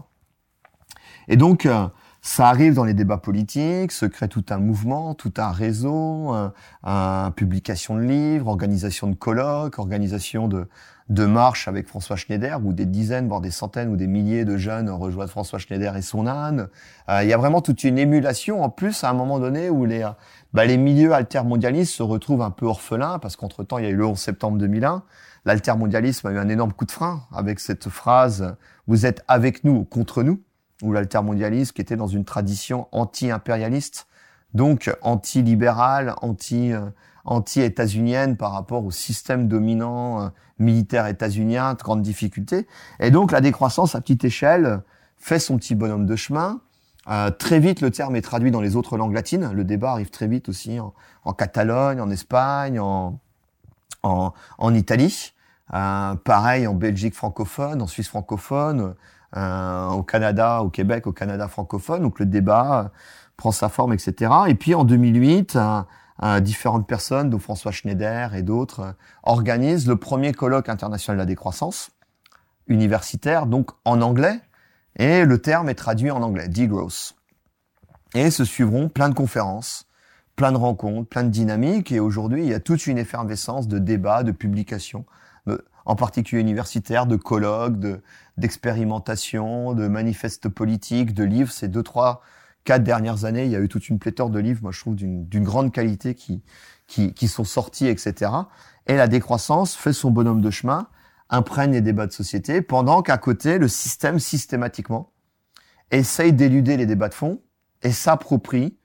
Et donc, euh, ça arrive dans les débats politiques, se crée tout un mouvement, tout un réseau, euh, euh, publication de livres, organisation de colloques, organisation de, de marches avec François Schneider, où des dizaines, voire des centaines ou des milliers de jeunes rejoignent François Schneider et son âne. Euh, il y a vraiment toute une émulation, en plus, à un moment donné, où les, bah, les milieux altermondialistes se retrouvent un peu orphelins, parce qu'entre-temps, il y a eu le onze septembre deux mille un. L'altermondialisme a eu un énorme coup de frein avec cette phrase « Vous êtes avec nous ou contre nous ?» ou l'altermondialisme qui était dans une tradition anti-impérialiste, donc anti-libérale, anti, euh, anti-états-unienne par rapport au système dominant euh, militaire états-unien, de grande difficulté. Et donc la décroissance à petite échelle fait son petit bonhomme de chemin. Euh, très vite, le terme est traduit dans les autres langues latines. Le débat arrive très vite aussi en, en Catalogne, en Espagne, en, en, en Italie. Euh, pareil en Belgique francophone, en Suisse francophone, Euh, au Canada, au Québec, au Canada francophone. Donc le débat euh, prend sa forme, et cetera. Et puis en deux mille huit, euh, euh, différentes personnes, dont François Schneider et d'autres, euh, organisent le premier colloque international de la décroissance universitaire, donc en anglais. Et le terme est traduit en anglais, degrowth. Et se suivront plein de conférences, plein de rencontres, plein de dynamiques. Et aujourd'hui, il y a toute une effervescence de débats, de publications, de, en particulier universitaires, de colloques, de d'expérimentation, de manifestes politiques, de livres. Ces deux, trois, quatre dernières années, il y a eu toute une pléthore de livres, moi je trouve, d'une, d'une grande qualité qui, qui, qui sont sortis, et cetera. Et la décroissance fait son bonhomme de chemin, imprègne les débats de société, pendant qu'à côté, le système, systématiquement, essaye d'éluder les débats de fond et s'approprie,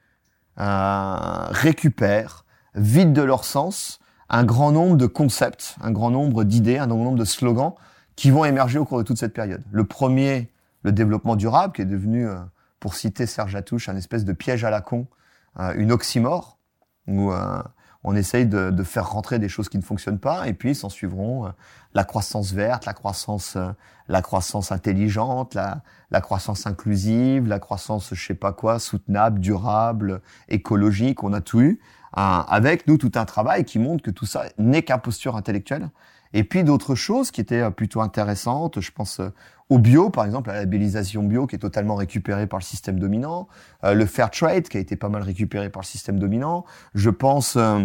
euh, récupère, vide de leur sens, un grand nombre de concepts, un grand nombre d'idées, un grand nombre de slogans qui vont émerger au cours de toute cette période. Le premier, le développement durable, qui est devenu, euh, pour citer Serge Latouche, un espèce de piège à la con, euh, une oxymore, où euh, on essaye de, de faire rentrer des choses qui ne fonctionnent pas, et puis s'en suivront euh, la croissance verte, la croissance, euh, la croissance intelligente, la, la croissance inclusive, la croissance je sais pas quoi, soutenable, durable, écologique. On a tout eu, euh, avec nous tout un travail qui montre que tout ça n'est qu'imposture intellectuelle. Et puis d'autres choses qui étaient plutôt intéressantes, je pense au bio, par exemple, à la labellisation bio qui est totalement récupérée par le système dominant, euh, le fair trade qui a été pas mal récupéré par le système dominant. Je pense euh,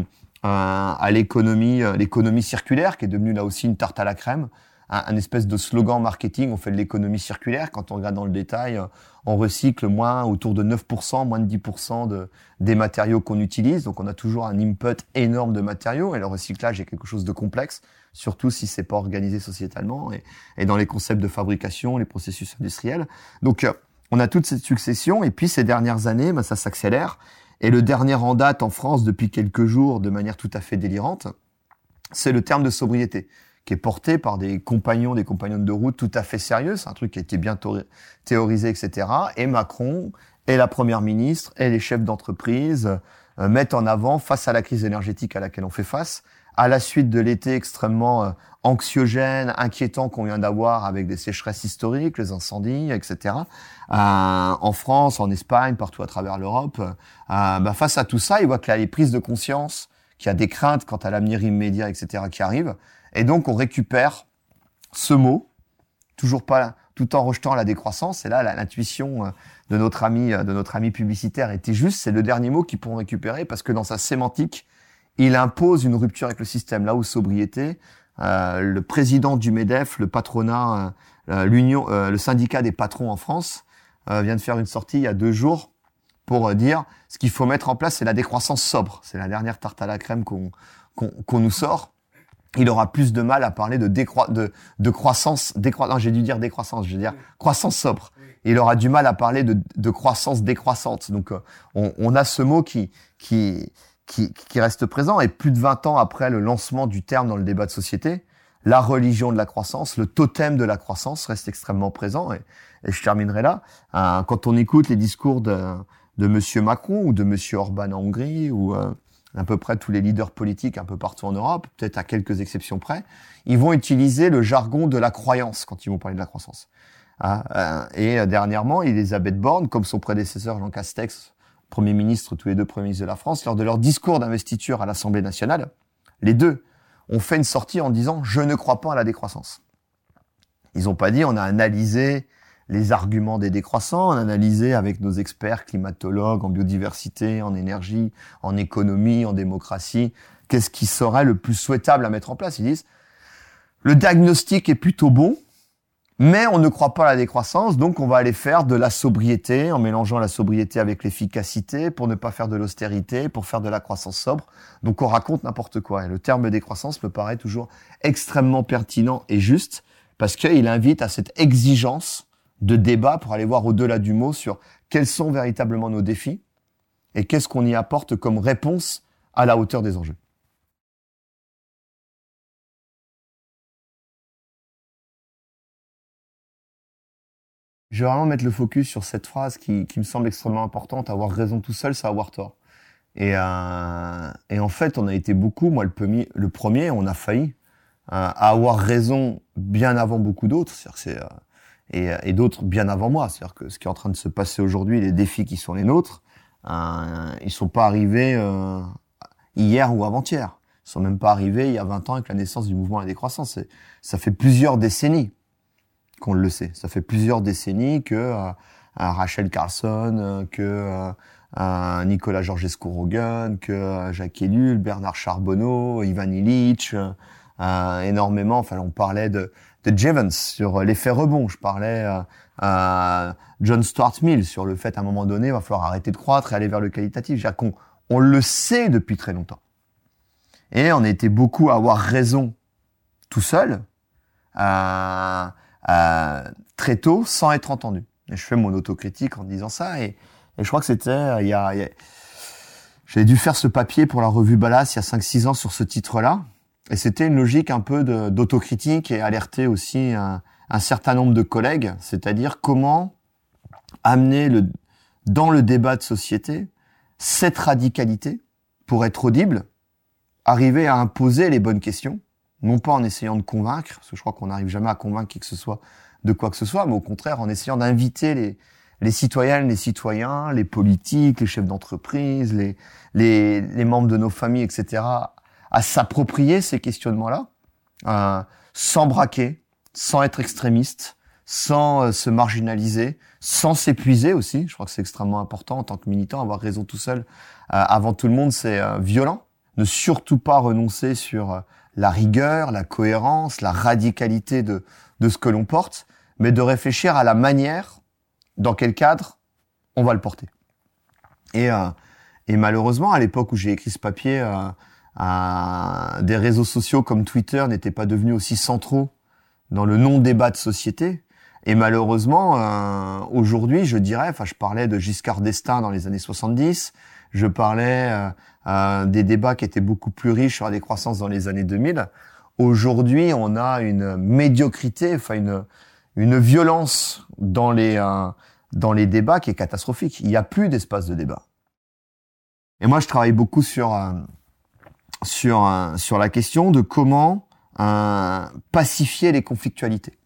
à l'économie, l'économie circulaire qui est devenue là aussi une tarte à la crème, un, un espèce de slogan marketing. On fait de l'économie circulaire. Quand on regarde dans le détail, on recycle moins, autour de neuf pour cent, moins de dix pour cent de, des matériaux qu'on utilise. Donc on a toujours un input énorme de matériaux et le recyclage est quelque chose de complexe, surtout si c'est pas organisé sociétalement et, et dans les concepts de fabrication, les processus industriels. Donc euh, on a toute cette succession et puis ces dernières années, bah, ça s'accélère. Et le dernier en date en France depuis quelques jours, de manière tout à fait délirante, c'est le terme de sobriété, qui est porté par des compagnons, des compagnonnes de route tout à fait sérieux. C'est un truc qui a été bien théorisé, et cetera. Et Macron, et la Première ministre, et les chefs d'entreprise euh, mettent en avant, face à la crise énergétique à laquelle on fait face, à la suite de l'été extrêmement euh, anxiogène, inquiétant qu'on vient d'avoir avec des sécheresses historiques, les incendies, et cetera. Euh, en France, en Espagne, partout à travers l'Europe, euh, bah, face à tout ça, ils voient qu'il y a les prises de conscience, qu'il y a des craintes quant à l'avenir immédiat, et cetera qui arrivent. Et donc, on récupère ce mot, toujours pas, tout en rejetant la décroissance. Et là, l'intuition de notre ami, de notre ami publicitaire était juste. C'est le dernier mot qu'ils pourront récupérer parce que dans sa sémantique, il impose une rupture avec le système. Là où sobriété, euh, le président du MEDEF, le patronat, euh, l'union, euh, le syndicat des patrons en France, euh, vient de faire une sortie il y a deux jours pour euh, dire ce qu'il faut mettre en place, c'est la décroissance sobre. C'est la dernière tarte à la crème qu'on, qu'on, qu'on nous sort. il aura plus de mal à parler de, décro- de, de croissance, décro- non, j'ai dû dire décroissance, je veux dire Oui. croissance sobre. Oui. Il aura du mal à parler de, de croissance décroissante. Donc, euh, on, on a ce mot qui, qui, qui, qui reste présent. Et plus de vingt ans après le lancement du terme dans le débat de société, la religion de la croissance, le totem de la croissance reste extrêmement présent. Et, et je terminerai là. Euh, quand on écoute les discours de, de Monsieur Macron ou de Monsieur Orban en Hongrie ou euh, à peu près tous les leaders politiques un peu partout en Europe, peut-être à quelques exceptions près, ils vont utiliser le jargon de la croyance quand ils vont parler de la croissance. Ah, euh, et euh, dernièrement, Elisabeth Borne, comme son prédécesseur Jean Castex, Premier ministre, tous les deux Premiers ministres de la France, lors de leur discours d'investiture à l'Assemblée nationale, les deux ont fait une sortie en disant « Je ne crois pas à la décroissance ». Ils n'ont pas dit « On a analysé les arguments des décroissants, on a analysé avec nos experts climatologues en biodiversité, en énergie, en économie, en démocratie, qu'est-ce qui serait le plus souhaitable à mettre en place ?» Ils disent « Le diagnostic est plutôt bon, mais on ne croit pas à la décroissance, donc on va aller faire de la sobriété, en mélangeant la sobriété avec l'efficacité, pour ne pas faire de l'austérité, pour faire de la croissance sobre. Donc on raconte n'importe quoi. Et le terme décroissance me paraît toujours extrêmement pertinent et juste, parce qu'il invite à cette exigence de débat pour aller voir au-delà du mot sur quels sont véritablement nos défis et qu'est-ce qu'on y apporte comme réponse à la hauteur des enjeux. Je vais vraiment mettre le focus sur cette phrase qui, qui me semble extrêmement importante. Avoir raison tout seul, c'est avoir tort. Et, euh, et en fait, on a été beaucoup, moi le premier, le premier on a failli euh, à avoir raison bien avant beaucoup d'autres. C'est-à-dire que c'est, euh, et, et d'autres bien avant moi. C'est-à-dire que ce qui est en train de se passer aujourd'hui, les défis qui sont les nôtres, euh, ils sont pas arrivés euh, hier ou avant-hier. Ils sont même pas arrivés il y a vingt ans avec la naissance du mouvement à la décroissance. C'est, ça fait plusieurs décennies qu'on le sait. Ça fait plusieurs décennies que euh, Rachel Carlson, euh, que euh, Nicolas Georgescu-Roegen, que euh, Jacques Ellul, Bernard Charbonneau, Ivan Illich, euh, énormément. Enfin, on parlait de, de Jevons sur l'effet rebond. Je parlais euh, à John Stuart Mill sur le fait, à un moment donné, il va falloir arrêter de croître et aller vers le qualitatif. C'est-à-dire qu'on on le sait depuis très longtemps. Et on a été beaucoup à avoir raison tout seul. Euh, Euh, très tôt sans être entendu. Et je fais mon autocritique en disant ça et, et je crois que c'était euh, il y a, il y a j'avais dû faire ce papier pour la revue Ballas il y a cinq six ans sur ce titre-là et c'était une logique un peu de, d'autocritique et alerter aussi un, un certain nombre de collègues, c'est-à-dire comment amener le, dans le débat de société cette radicalité pour être audible, arriver à imposer les bonnes questions, non pas en essayant de convaincre, parce que je crois qu'on n'arrive jamais à convaincre qui que ce soit de quoi que ce soit, mais au contraire en essayant d'inviter les, les citoyennes, les citoyens, les politiques, les chefs d'entreprise, les, les, les membres de nos familles, et cetera, à s'approprier ces questionnements-là, euh, sans braquer, sans être extrémiste, sans euh, se marginaliser, sans s'épuiser aussi. Je crois que c'est extrêmement important en tant que militant, avoir raison tout seul. Euh, avant tout le monde, c'est euh, violent. Ne surtout pas renoncer sur euh, la rigueur, la cohérence, la radicalité de, de ce que l'on porte, mais de réfléchir à la manière, dans quel cadre on va le porter. Et, euh, et malheureusement, à l'époque où j'ai écrit ce papier, euh, euh, des réseaux sociaux comme Twitter n'étaient pas devenus aussi centraux dans le non-débat de société. Et malheureusement, euh, aujourd'hui, je dirais, enfin, je parlais de Giscard d'Estaing dans les années soixante-dix, je parlais euh, euh, des débats qui étaient beaucoup plus riches sur la décroissance dans les années deux mille. Aujourd'hui, on a une médiocrité, enfin une une violence dans les euh, dans les débats qui est catastrophique. Il n'y a plus d'espace de débat. Et moi, je travaille beaucoup sur euh, sur euh, sur la question de comment euh, pacifier les conflictualités.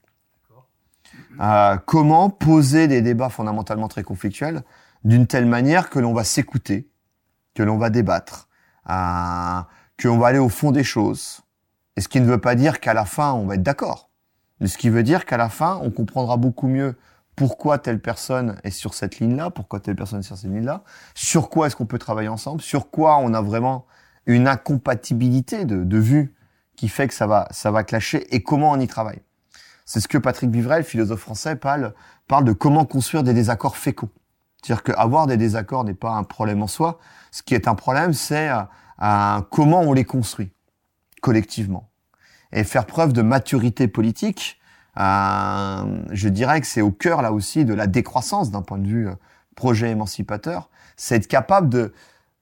Euh, comment poser des débats fondamentalement très conflictuels d'une telle manière que l'on va s'écouter, que l'on va débattre, euh, que l'on va aller au fond des choses. Et ce qui ne veut pas dire qu'à la fin, on va être d'accord. Mais ce qui veut dire qu'à la fin, on comprendra beaucoup mieux pourquoi telle personne est sur cette ligne-là, pourquoi telle personne est sur cette ligne-là, sur quoi est-ce qu'on peut travailler ensemble, sur quoi on a vraiment une incompatibilité de, de vue qui fait que ça va, ça va clasher et comment on y travaille. C'est ce que Patrick Vivrel, philosophe français, parle, parle de comment construire des désaccords féconds. C'est-à-dire qu'avoir des désaccords n'est pas un problème en soi. Ce qui est un problème, c'est euh, euh, comment on les construit collectivement. et faire preuve de maturité politique. Euh, je dirais que c'est au cœur là aussi de la décroissance d'un point de vue euh, projet émancipateur, c'est être capable de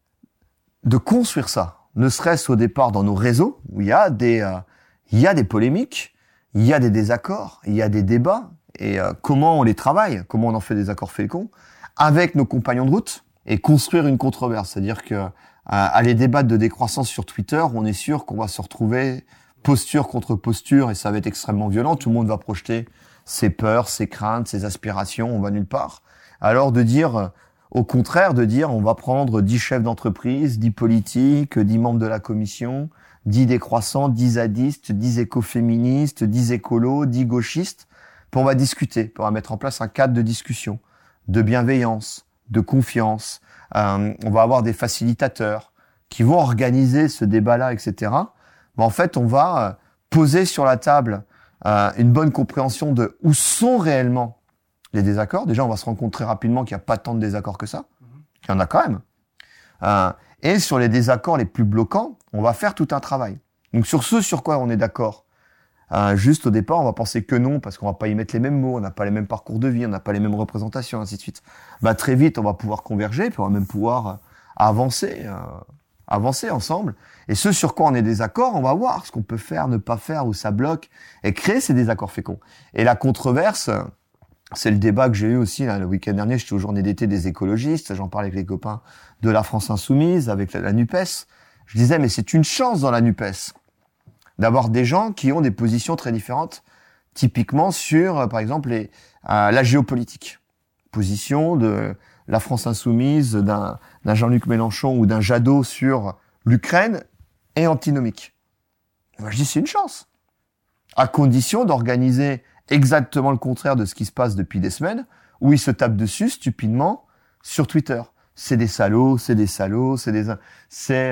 de construire ça, ne serait-ce au départ dans nos réseaux où il y a des euh, il y a des polémiques, il y a des désaccords, il y a des débats et euh, comment on les travaille, comment on en fait des accords féconds avec nos compagnons de route et construire une controverse, c'est-à-dire que euh, aller débattre de décroissance sur Twitter, on est sûr qu'on va se retrouver posture contre posture et ça va être extrêmement violent, tout le monde va projeter ses peurs, ses craintes, ses aspirations, on va nulle part. Alors de dire euh, au contraire, de dire on va prendre dix chefs d'entreprise, dix politiques, dix membres de la commission, dix décroissants, dix zadistes, dix écoféministes, dix écolos, dix gauchistes, puis on va discuter, puis on va mettre en place un cadre de discussion, de bienveillance, de confiance. Euh, on va avoir des facilitateurs qui vont organiser ce débat-là, et cetera. Mais en fait, on va euh, poser sur la table euh, une bonne compréhension de où sont réellement les désaccords. Déjà, on va se rendre compte très rapidement qu'il n'y a pas tant de désaccords que ça. Il y en a quand même. Euh, et sur les désaccords les plus bloquants, on va faire tout un travail. Donc sur ce sur quoi on est d'accord, euh, juste au départ, on va penser que non, parce qu'on va pas y mettre les mêmes mots, on n'a pas les mêmes parcours de vie, on n'a pas les mêmes représentations, ainsi de suite. Bah très vite, on va pouvoir converger, puis on va même pouvoir euh, avancer, euh, avancer ensemble. Et ce sur quoi on est désaccord, on va voir ce qu'on peut faire, ne pas faire, où ça bloque, et créer ces désaccords féconds. Et la controverse, c'est le débat que j'ai eu aussi là, le week-end dernier. J'étais aux journées d'été des écologistes. J'en parlais avec les copains de la France Insoumise, avec la, la NUPES. Je disais, mais c'est une chance dans la NUPES d'avoir des gens qui ont des positions très différentes, typiquement sur, euh, par exemple, les, euh, la géopolitique. Position de la France Insoumise, d'un, d'un Jean-Luc Mélenchon ou d'un Jadot sur l'Ukraine est antinomique. Moi, je dis, c'est une chance. À condition d'organiser exactement le contraire de ce qui se passe depuis des semaines, où ils se tapent dessus stupidement sur Twitter. C'est des salauds, c'est des salauds, c'est des, c'est,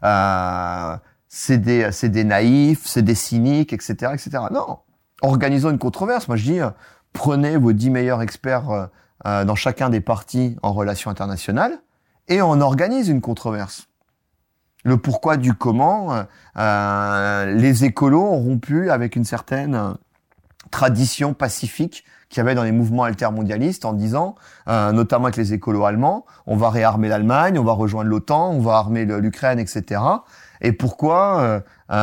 euh, c'est des, c'est des naïfs, c'est des cyniques, et cetera, et cetera. Non, organisons une controverse. Moi, je dis, euh, prenez vos dix meilleurs experts euh, euh, dans chacun des partis en relations internationales et on organise une controverse. Le pourquoi du comment, euh, les écolos ont rompu avec une certaine euh, tradition pacifique qu'il y avait dans les mouvements altermondialistes en disant, euh, notamment avec les écolos allemands, on va réarmer l'Allemagne, on va rejoindre l'OTAN, on va armer le, l'Ukraine, et cetera. Et pourquoi, euh,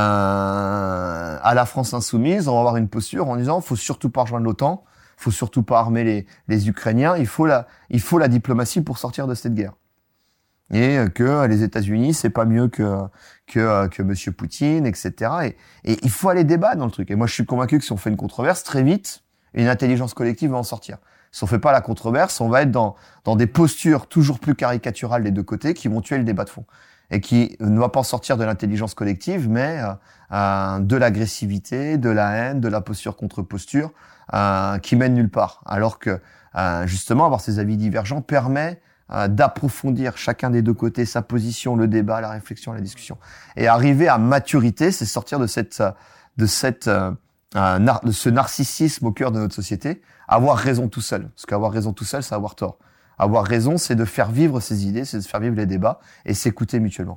euh, à la France Insoumise, on va avoir une posture en disant, faut surtout pas rejoindre l'OTAN, faut surtout pas armer les, les Ukrainiens, il faut la, il faut la diplomatie pour sortir de cette guerre. Et que les États-Unis, c'est pas mieux que que que Monsieur Poutine, et cetera. Et, et il faut aller débattre dans le truc. Et moi, je suis convaincu que si on fait une controverse, très vite, une intelligence collective va en sortir. Si on fait pas la controverse, on va être dans dans des postures toujours plus caricaturales des deux côtés qui vont tuer le débat de fond et qui ne va pas en sortir de l'intelligence collective, mais euh, euh, de l'agressivité, de la haine, de la posture contre posture, euh, qui mène nulle part. Alors que euh, justement, avoir ces avis divergents permet d'approfondir chacun des deux côtés sa position, le débat, la réflexion, la discussion. Et arriver à maturité, c'est sortir de cette, de cette, euh, de ce narcissisme au cœur de notre société, avoir raison tout seul. Parce qu'avoir raison tout seul, c'est avoir tort. Avoir raison, c'est de faire vivre ses idées, c'est de faire vivre les débats et s'écouter mutuellement.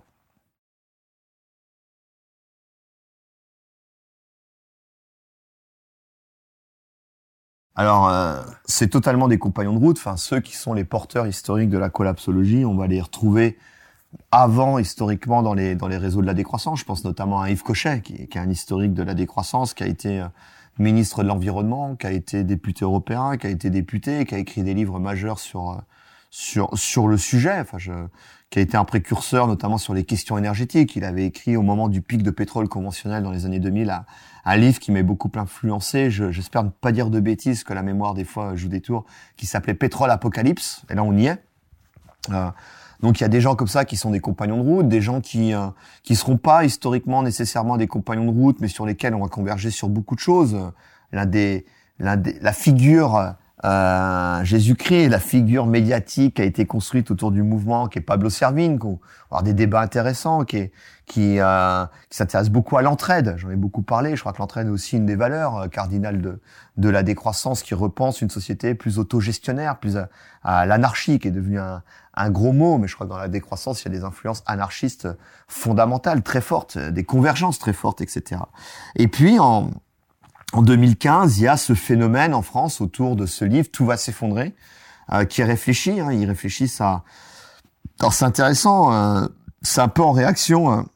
Alors, euh, c'est totalement des compagnons de route. Enfin, ceux qui sont les porteurs historiques de la collapsologie, on va les retrouver avant, historiquement, dans les dans les réseaux de la décroissance. Je pense notamment à Yves Cochet, qui, qui est un historique de la décroissance, qui a été euh, ministre de l'Environnement, qui a été député européen, qui a été député, qui a écrit des livres majeurs sur euh, sur sur le sujet. Enfin, je, qui a été un précurseur, notamment sur les questions énergétiques. Il avait écrit au moment du pic de pétrole conventionnel dans les années deux mille à un livre qui m'a beaucoup influencé, je, j'espère ne pas dire de bêtises, que la mémoire des fois joue des tours, qui s'appelait Pétrole Apocalypse, et là on y est. Euh, donc il y a des gens comme ça qui sont des compagnons de route, des gens qui euh, qui seront pas historiquement nécessairement des compagnons de route, mais sur lesquels on va converger sur beaucoup de choses. L'un des, l'un des la figure euh, Jésus-Christ, la figure médiatique qui a été construite autour du mouvement, qui est Pablo Servigne, qu'on va avoir des débats intéressants, qui est, qui, euh, qui s'intéresse beaucoup à l'entraide. J'en ai beaucoup parlé. Je crois que l'entraide est aussi une des valeurs euh, cardinales de, de la décroissance, qui repense une société plus autogestionnaire, plus à, à l'anarchie, qui est devenu un, un gros mot. Mais je crois que dans la décroissance, il y a des influences anarchistes fondamentales, très fortes, des convergences très fortes, et cetera. Et puis, en, en deux mille quinze, il y a ce phénomène en France autour de ce livre, Tout va s'effondrer, euh, qui réfléchit. Hein, ils réfléchissent à... Alors, c'est intéressant, euh, c'est un peu en réaction... Euh,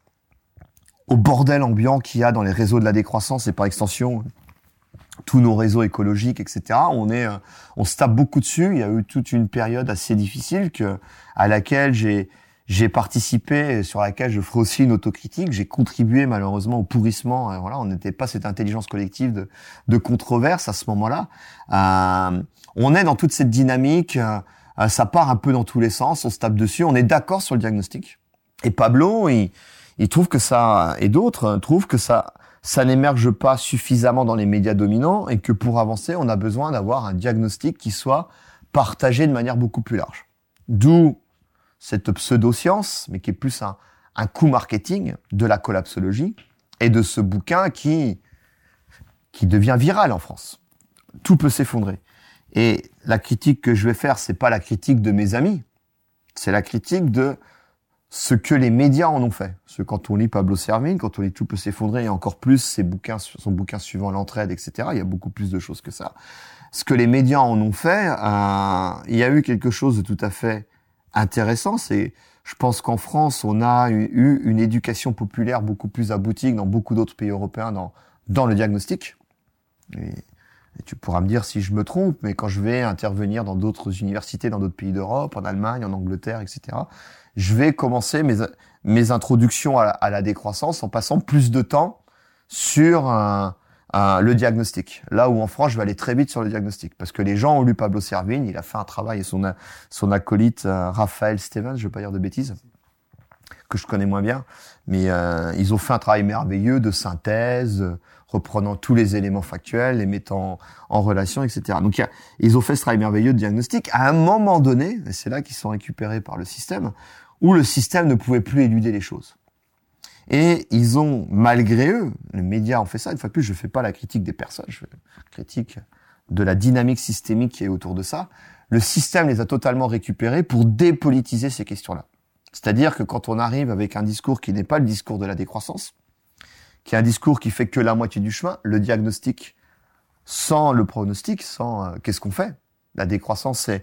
au bordel ambiant qu'il y a dans les réseaux de la décroissance et par extension tous nos réseaux écologiques, et cetera. On est, on se tape beaucoup dessus. Il y a eu toute une période assez difficile que, à laquelle j'ai, j'ai participé et sur laquelle je ferai aussi une autocritique. J'ai contribué malheureusement au pourrissement. Voilà, on n'était pas cette intelligence collective de, de controverse à ce moment-là. Euh, on est dans toute cette dynamique. Euh, ça part un peu dans tous les sens. On se tape dessus. On est d'accord sur le diagnostic. Et Pablo, il Il trouve que ça, et d'autres trouvent que ça, ça n'émerge pas suffisamment dans les médias dominants et que pour avancer, on a besoin d'avoir un diagnostic qui soit partagé de manière beaucoup plus large. D'où cette pseudo-science, mais qui est plus un, un coup marketing de la collapsologie et de ce bouquin qui, qui devient viral en France. Tout peut s'effondrer. Et la critique que je vais faire, c'est pas la critique de mes amis, c'est la critique de ce que les médias en ont fait. Parce que quand on lit Pablo Servigne, quand on lit Tout peut s'effondrer, et encore plus ses bouquins, son bouquin suivant, L'entraide, et cetera, il y a beaucoup plus de choses que ça. Ce que les médias en ont fait, euh, il y a eu quelque chose de tout à fait intéressant. C'est, je pense qu'en France, on a eu une éducation populaire beaucoup plus aboutie que dans beaucoup d'autres pays européens dans, dans le diagnostic. Et, et tu pourras me dire si je me trompe, mais quand je vais intervenir dans d'autres universités, dans d'autres pays d'Europe, en Allemagne, en Angleterre, et cetera, je vais commencer mes, mes introductions à la, à la décroissance en passant plus de temps sur un, un, le diagnostic. Là où en France, je vais aller très vite sur le diagnostic. Parce que les gens ont lu Pablo Servigne, il a fait un travail, et son, son acolyte, euh, Raphaël Stevens, je ne veux pas dire de bêtises, que je connais moins bien, mais euh, ils ont fait un travail merveilleux de synthèse, euh, reprenant tous les éléments factuels, les mettant en relation, et cetera. Donc, y a, ils ont fait ce travail merveilleux de diagnostic. À un moment donné, et c'est là qu'ils sont récupérés par le système, où le système ne pouvait plus éluder les choses. Et ils ont, malgré eux, les médias ont fait ça. Une fois de plus, je ne fais pas la critique des personnes, je fais la critique de la dynamique systémique qui est autour de ça. Le système les a totalement récupérés pour dépolitiser ces questions-là. C'est-à-dire que quand on arrive avec un discours qui n'est pas le discours de la décroissance, qui est un discours qui fait que la moitié du chemin, le diagnostic sans le pronostic, sans euh, qu'est-ce qu'on fait? La décroissance, c'est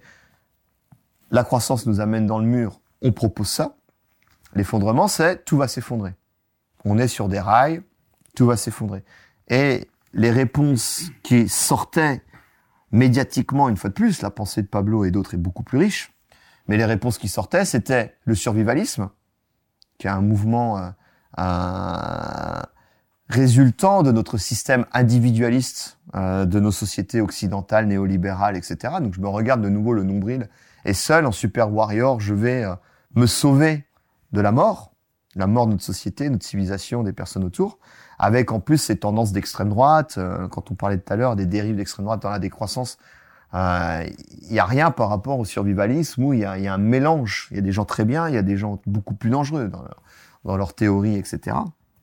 la croissance nous amène dans le mur, on propose ça. L'effondrement, c'est tout va s'effondrer. On est sur des rails, tout va s'effondrer. Et les réponses qui sortaient médiatiquement, une fois de plus, la pensée de Pablo et d'autres est beaucoup plus riche, mais les réponses qui sortaient, c'était le survivalisme, qui est un mouvement euh, un résultant de notre système individualiste euh, de nos sociétés occidentales, néolibérales, et cetera. Donc je me regarde de nouveau le nombril, et seul, en super warrior, je vais euh, me sauver de la mort, la mort de notre société, notre civilisation, des personnes autour, avec en plus ces tendances d'extrême droite, euh, quand on parlait tout à l'heure des dérives d'extrême droite dans la décroissance, il euh, y a rien par rapport au survivalisme où il y a, y a un mélange. Il y a des gens très bien, il y a des gens beaucoup plus dangereux dans leur, dans leur théorie, et cetera.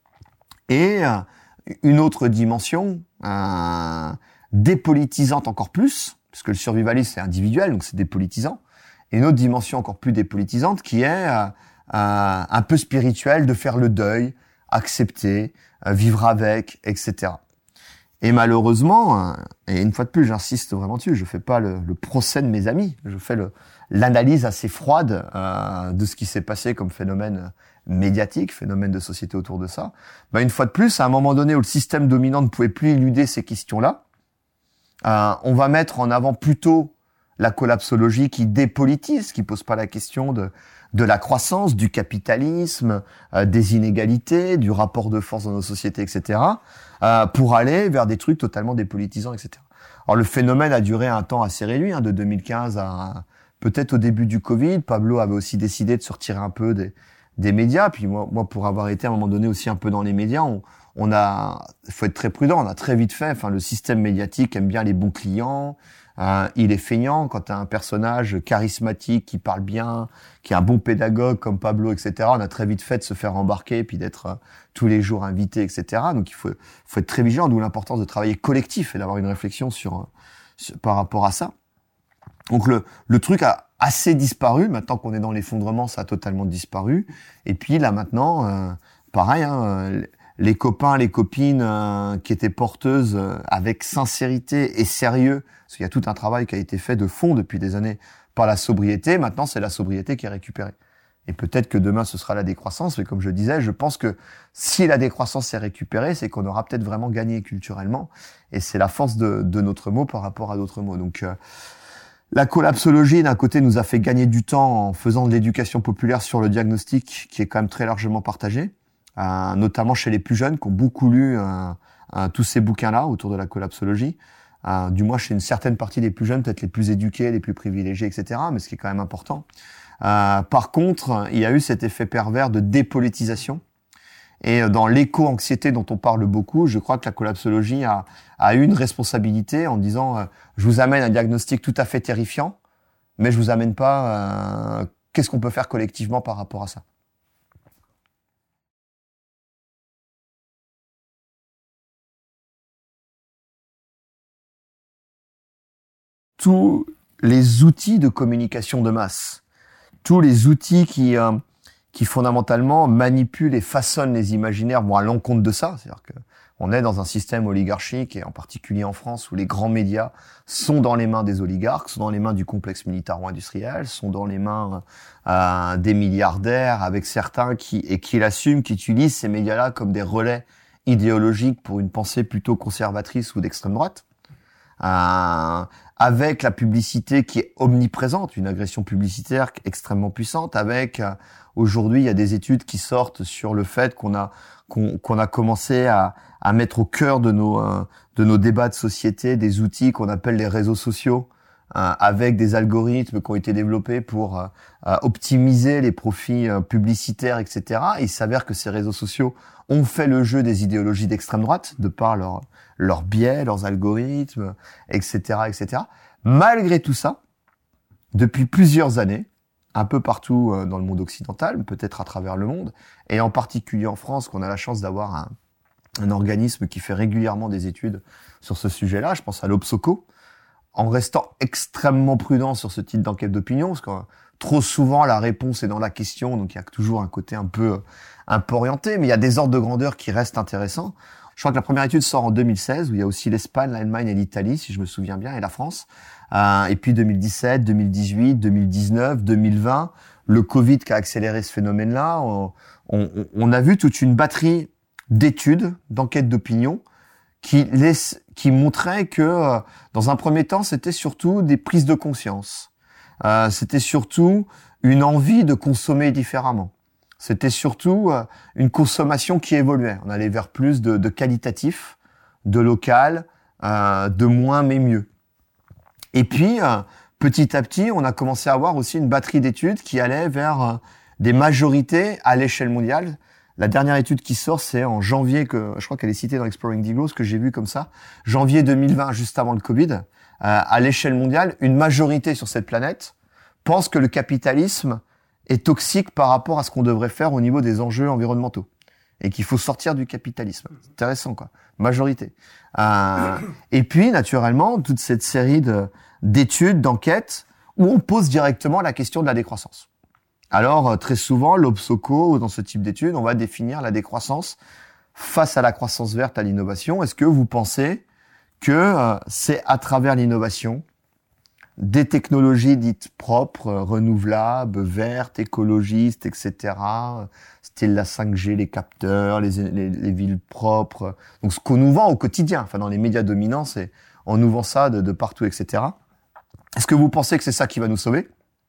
Et euh, une autre dimension euh, dépolitisante encore plus, parce que le survivalisme c'est individuel, donc c'est dépolitisant, et une autre dimension encore plus dépolitisante qui est euh, euh, un peu spirituelle, de faire le deuil, accepter, euh, vivre avec, et cetera. Et malheureusement, et une fois de plus, j'insiste vraiment dessus, je fais pas le, le procès de mes amis, je fais le, l'analyse assez froide euh, de ce qui s'est passé comme phénomène médiatique, phénomène de société autour de ça. Ben, une fois de plus, à un moment donné où le système dominant ne pouvait plus éluder ces questions-là, euh, on va mettre en avant plutôt la collapsologie qui dépolitise, qui pose pas la question de, de la croissance, du capitalisme, euh, des inégalités, du rapport de force dans nos sociétés, et cetera, euh, pour aller vers des trucs totalement dépolitisants, et cetera. Alors le phénomène a duré un temps assez réduit, hein, de deux mille quinze à peut-être au début du Covid. Pablo avait aussi décidé de se retirer un peu des, des médias. Puis moi, moi, pour avoir été à un moment donné aussi un peu dans les médias, on, on a, faut être très prudent. On a très vite fait. Enfin, le système médiatique aime bien les bons clients. Euh, il est feignant. Quand tu as un personnage charismatique qui parle bien, qui est un bon pédagogue comme Pablo, et cetera, on a très vite fait de se faire embarquer puis d'être euh, tous les jours invité, et cetera. Donc il faut, faut être très vigilant, d'où l'importance de travailler collectif et d'avoir une réflexion sur, sur par rapport à ça. Donc le, le truc a assez disparu. Maintenant qu'on est dans l'effondrement, ça a totalement disparu. Et puis là maintenant, euh, pareil, hein, les copains, les copines euh, qui étaient porteuses euh, avec sincérité et sérieux, parce qu'il y a tout un travail qui a été fait de fond depuis des années par la sobriété. Maintenant, c'est la sobriété qui est récupérée. Et peut-être que demain, ce sera la décroissance. Mais comme je disais, je pense que si la décroissance est récupérée, c'est qu'on aura peut-être vraiment gagné culturellement. Et c'est la force de, de notre mot par rapport à d'autres mots. Donc, euh, la collapsologie, d'un côté, nous a fait gagner du temps en faisant de l'éducation populaire sur le diagnostic, qui est quand même très largement partagé, euh, notamment chez les plus jeunes, qui ont beaucoup lu euh, euh, tous ces bouquins-là autour de la collapsologie. Euh, du moins, chez une certaine partie des plus jeunes, peut-être les plus éduqués, les plus privilégiés, et cetera, mais ce qui est quand même important. Euh, par contre, il y a eu cet effet pervers de dépolitisation. Et dans l'éco-anxiété dont on parle beaucoup, je crois que la collapsologie a, a eu une responsabilité en disant euh, je vous amène un diagnostic tout à fait terrifiant, mais je vous amène pas euh, qu'est-ce qu'on peut faire collectivement par rapport à ça. Tous les outils de communication de masse, tous les outils qui euh, qui fondamentalement manipulent et façonnent les imaginaires vont à l'encontre de ça. C'est-à-dire que on est dans un système oligarchique, et en particulier en France, où les grands médias sont dans les mains des oligarques, sont dans les mains du complexe militaro-industriel, sont dans les mains euh, des milliardaires, avec certains qui, et qui l'assument, qui utilisent ces médias-là comme des relais idéologiques pour une pensée plutôt conservatrice ou d'extrême droite. Euh, avec la publicité qui est omniprésente, une agression publicitaire extrêmement puissante, avec euh, aujourd'hui il y a des études qui sortent sur le fait qu'on a qu'on, qu'on a commencé à, à mettre au cœur de nos euh, de nos débats de société des outils qu'on appelle les réseaux sociaux, euh, avec des algorithmes qui ont été développés pour euh, euh, optimiser les profits euh, publicitaires, et cetera. Il s'avère que ces réseaux sociaux ont fait le jeu des idéologies d'extrême droite de par leur leurs biais, leurs algorithmes, et cetera, et cetera. Malgré tout ça, depuis plusieurs années, un peu partout dans le monde occidental, peut-être à travers le monde, et en particulier en France, qu'on a la chance d'avoir un, un organisme qui fait régulièrement des études sur ce sujet-là, je pense à l'Obsoco, en restant extrêmement prudent sur ce type d'enquête d'opinion, parce que trop souvent la réponse est dans la question, donc il y a toujours un côté un peu, un peu orienté, mais il y a des ordres de grandeur qui restent intéressants. Je crois que la première étude sort en deux mille seize, où il y a aussi l'Espagne, l'Allemagne et l'Italie, si je me souviens bien, et la France. Euh, et puis deux mille dix-sept, deux mille dix-huit, deux mille dix-neuf, deux mille vingt, le Covid qui a accéléré ce phénomène-là. On, on, on a vu toute une batterie d'études, d'enquêtes d'opinion, qui, laisse, qui montraient que, euh, dans un premier temps, c'était surtout des prises de conscience. Euh, c'était surtout une envie de consommer différemment. C'était surtout euh, une consommation qui évoluait. On allait vers plus de, de qualitatif, de local, euh, de moins mais mieux. Et puis, euh, petit à petit, on a commencé à avoir aussi une batterie d'études qui allait vers euh, des majorités à l'échelle mondiale. La dernière étude qui sort, c'est en janvier, que je crois qu'elle est citée dans Exploring the Growth, que j'ai vu comme ça, janvier deux mille vingt, juste avant le Covid. Euh, à l'échelle mondiale, une majorité sur cette planète pense que le capitalisme est toxique par rapport à ce qu'on devrait faire au niveau des enjeux environnementaux et qu'il faut sortir du capitalisme. C'est intéressant, quoi. Majorité. Euh, et puis, naturellement, toute cette série de, d'études, d'enquêtes où on pose directement la question de la décroissance. Alors, très souvent, l'Obsoco, dans ce type d'études, on va définir la décroissance face à la croissance verte, à l'innovation. Est-ce que vous pensez que euh, c'est à travers l'innovation des technologies dites propres, renouvelables, vertes, écologistes, et cetera. Style la cinq G, les capteurs, les, les, les villes propres. Donc, ce qu'on nous vend au quotidien, enfin, dans les médias dominants, c'est, on nous vend ça de, de partout, et cetera. Est-ce que vous pensez que c'est ça qui va nous sauver?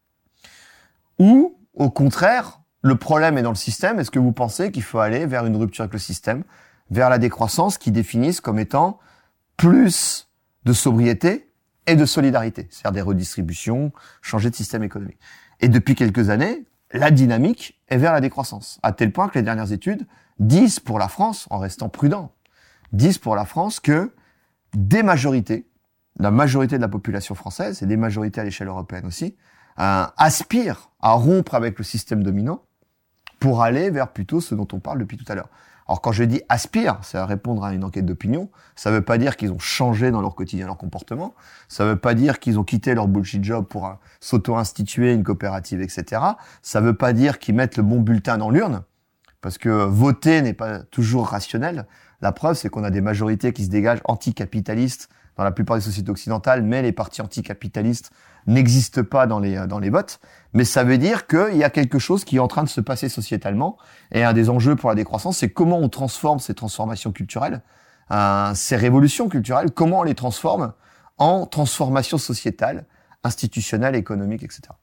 Ou, au contraire, le problème est dans le système. Est-ce que vous pensez qu'il faut aller vers une rupture avec le système, vers la décroissance qui définisse comme étant plus de sobriété et de solidarité, c'est-à-dire des redistributions, changer de système économique. Et depuis quelques années, la dynamique est vers la décroissance, à tel point que les dernières études disent pour la France, en restant prudent, disent pour la France que des majorités la majorité de la population française, et des majorités à l'échelle européenne aussi, euh, aspirent à rompre avec le système dominant pour aller vers plutôt ce dont on parle depuis tout à l'heure. Alors quand je dis aspire, c'est à répondre à une enquête d'opinion. Ça veut pas dire qu'ils ont changé dans leur quotidien, leur comportement. Ça veut pas dire qu'ils ont quitté leur bullshit job pour euh, s'auto-instituer une coopérative, et cetera. Ça veut pas dire qu'ils mettent le bon bulletin dans l'urne, parce que voter n'est pas toujours rationnel. La preuve, c'est qu'on a des majorités qui se dégagent anticapitalistes dans la plupart des sociétés occidentales, mais les partis anticapitalistes n'existent pas dans les dans les votes. Mais ça veut dire qu'il y a quelque chose qui est en train de se passer sociétalement. Et un des enjeux pour la décroissance, c'est comment on transforme ces transformations culturelles, euh, ces révolutions culturelles, comment on les transforme en transformations sociétales, institutionnelles, économiques, et cetera.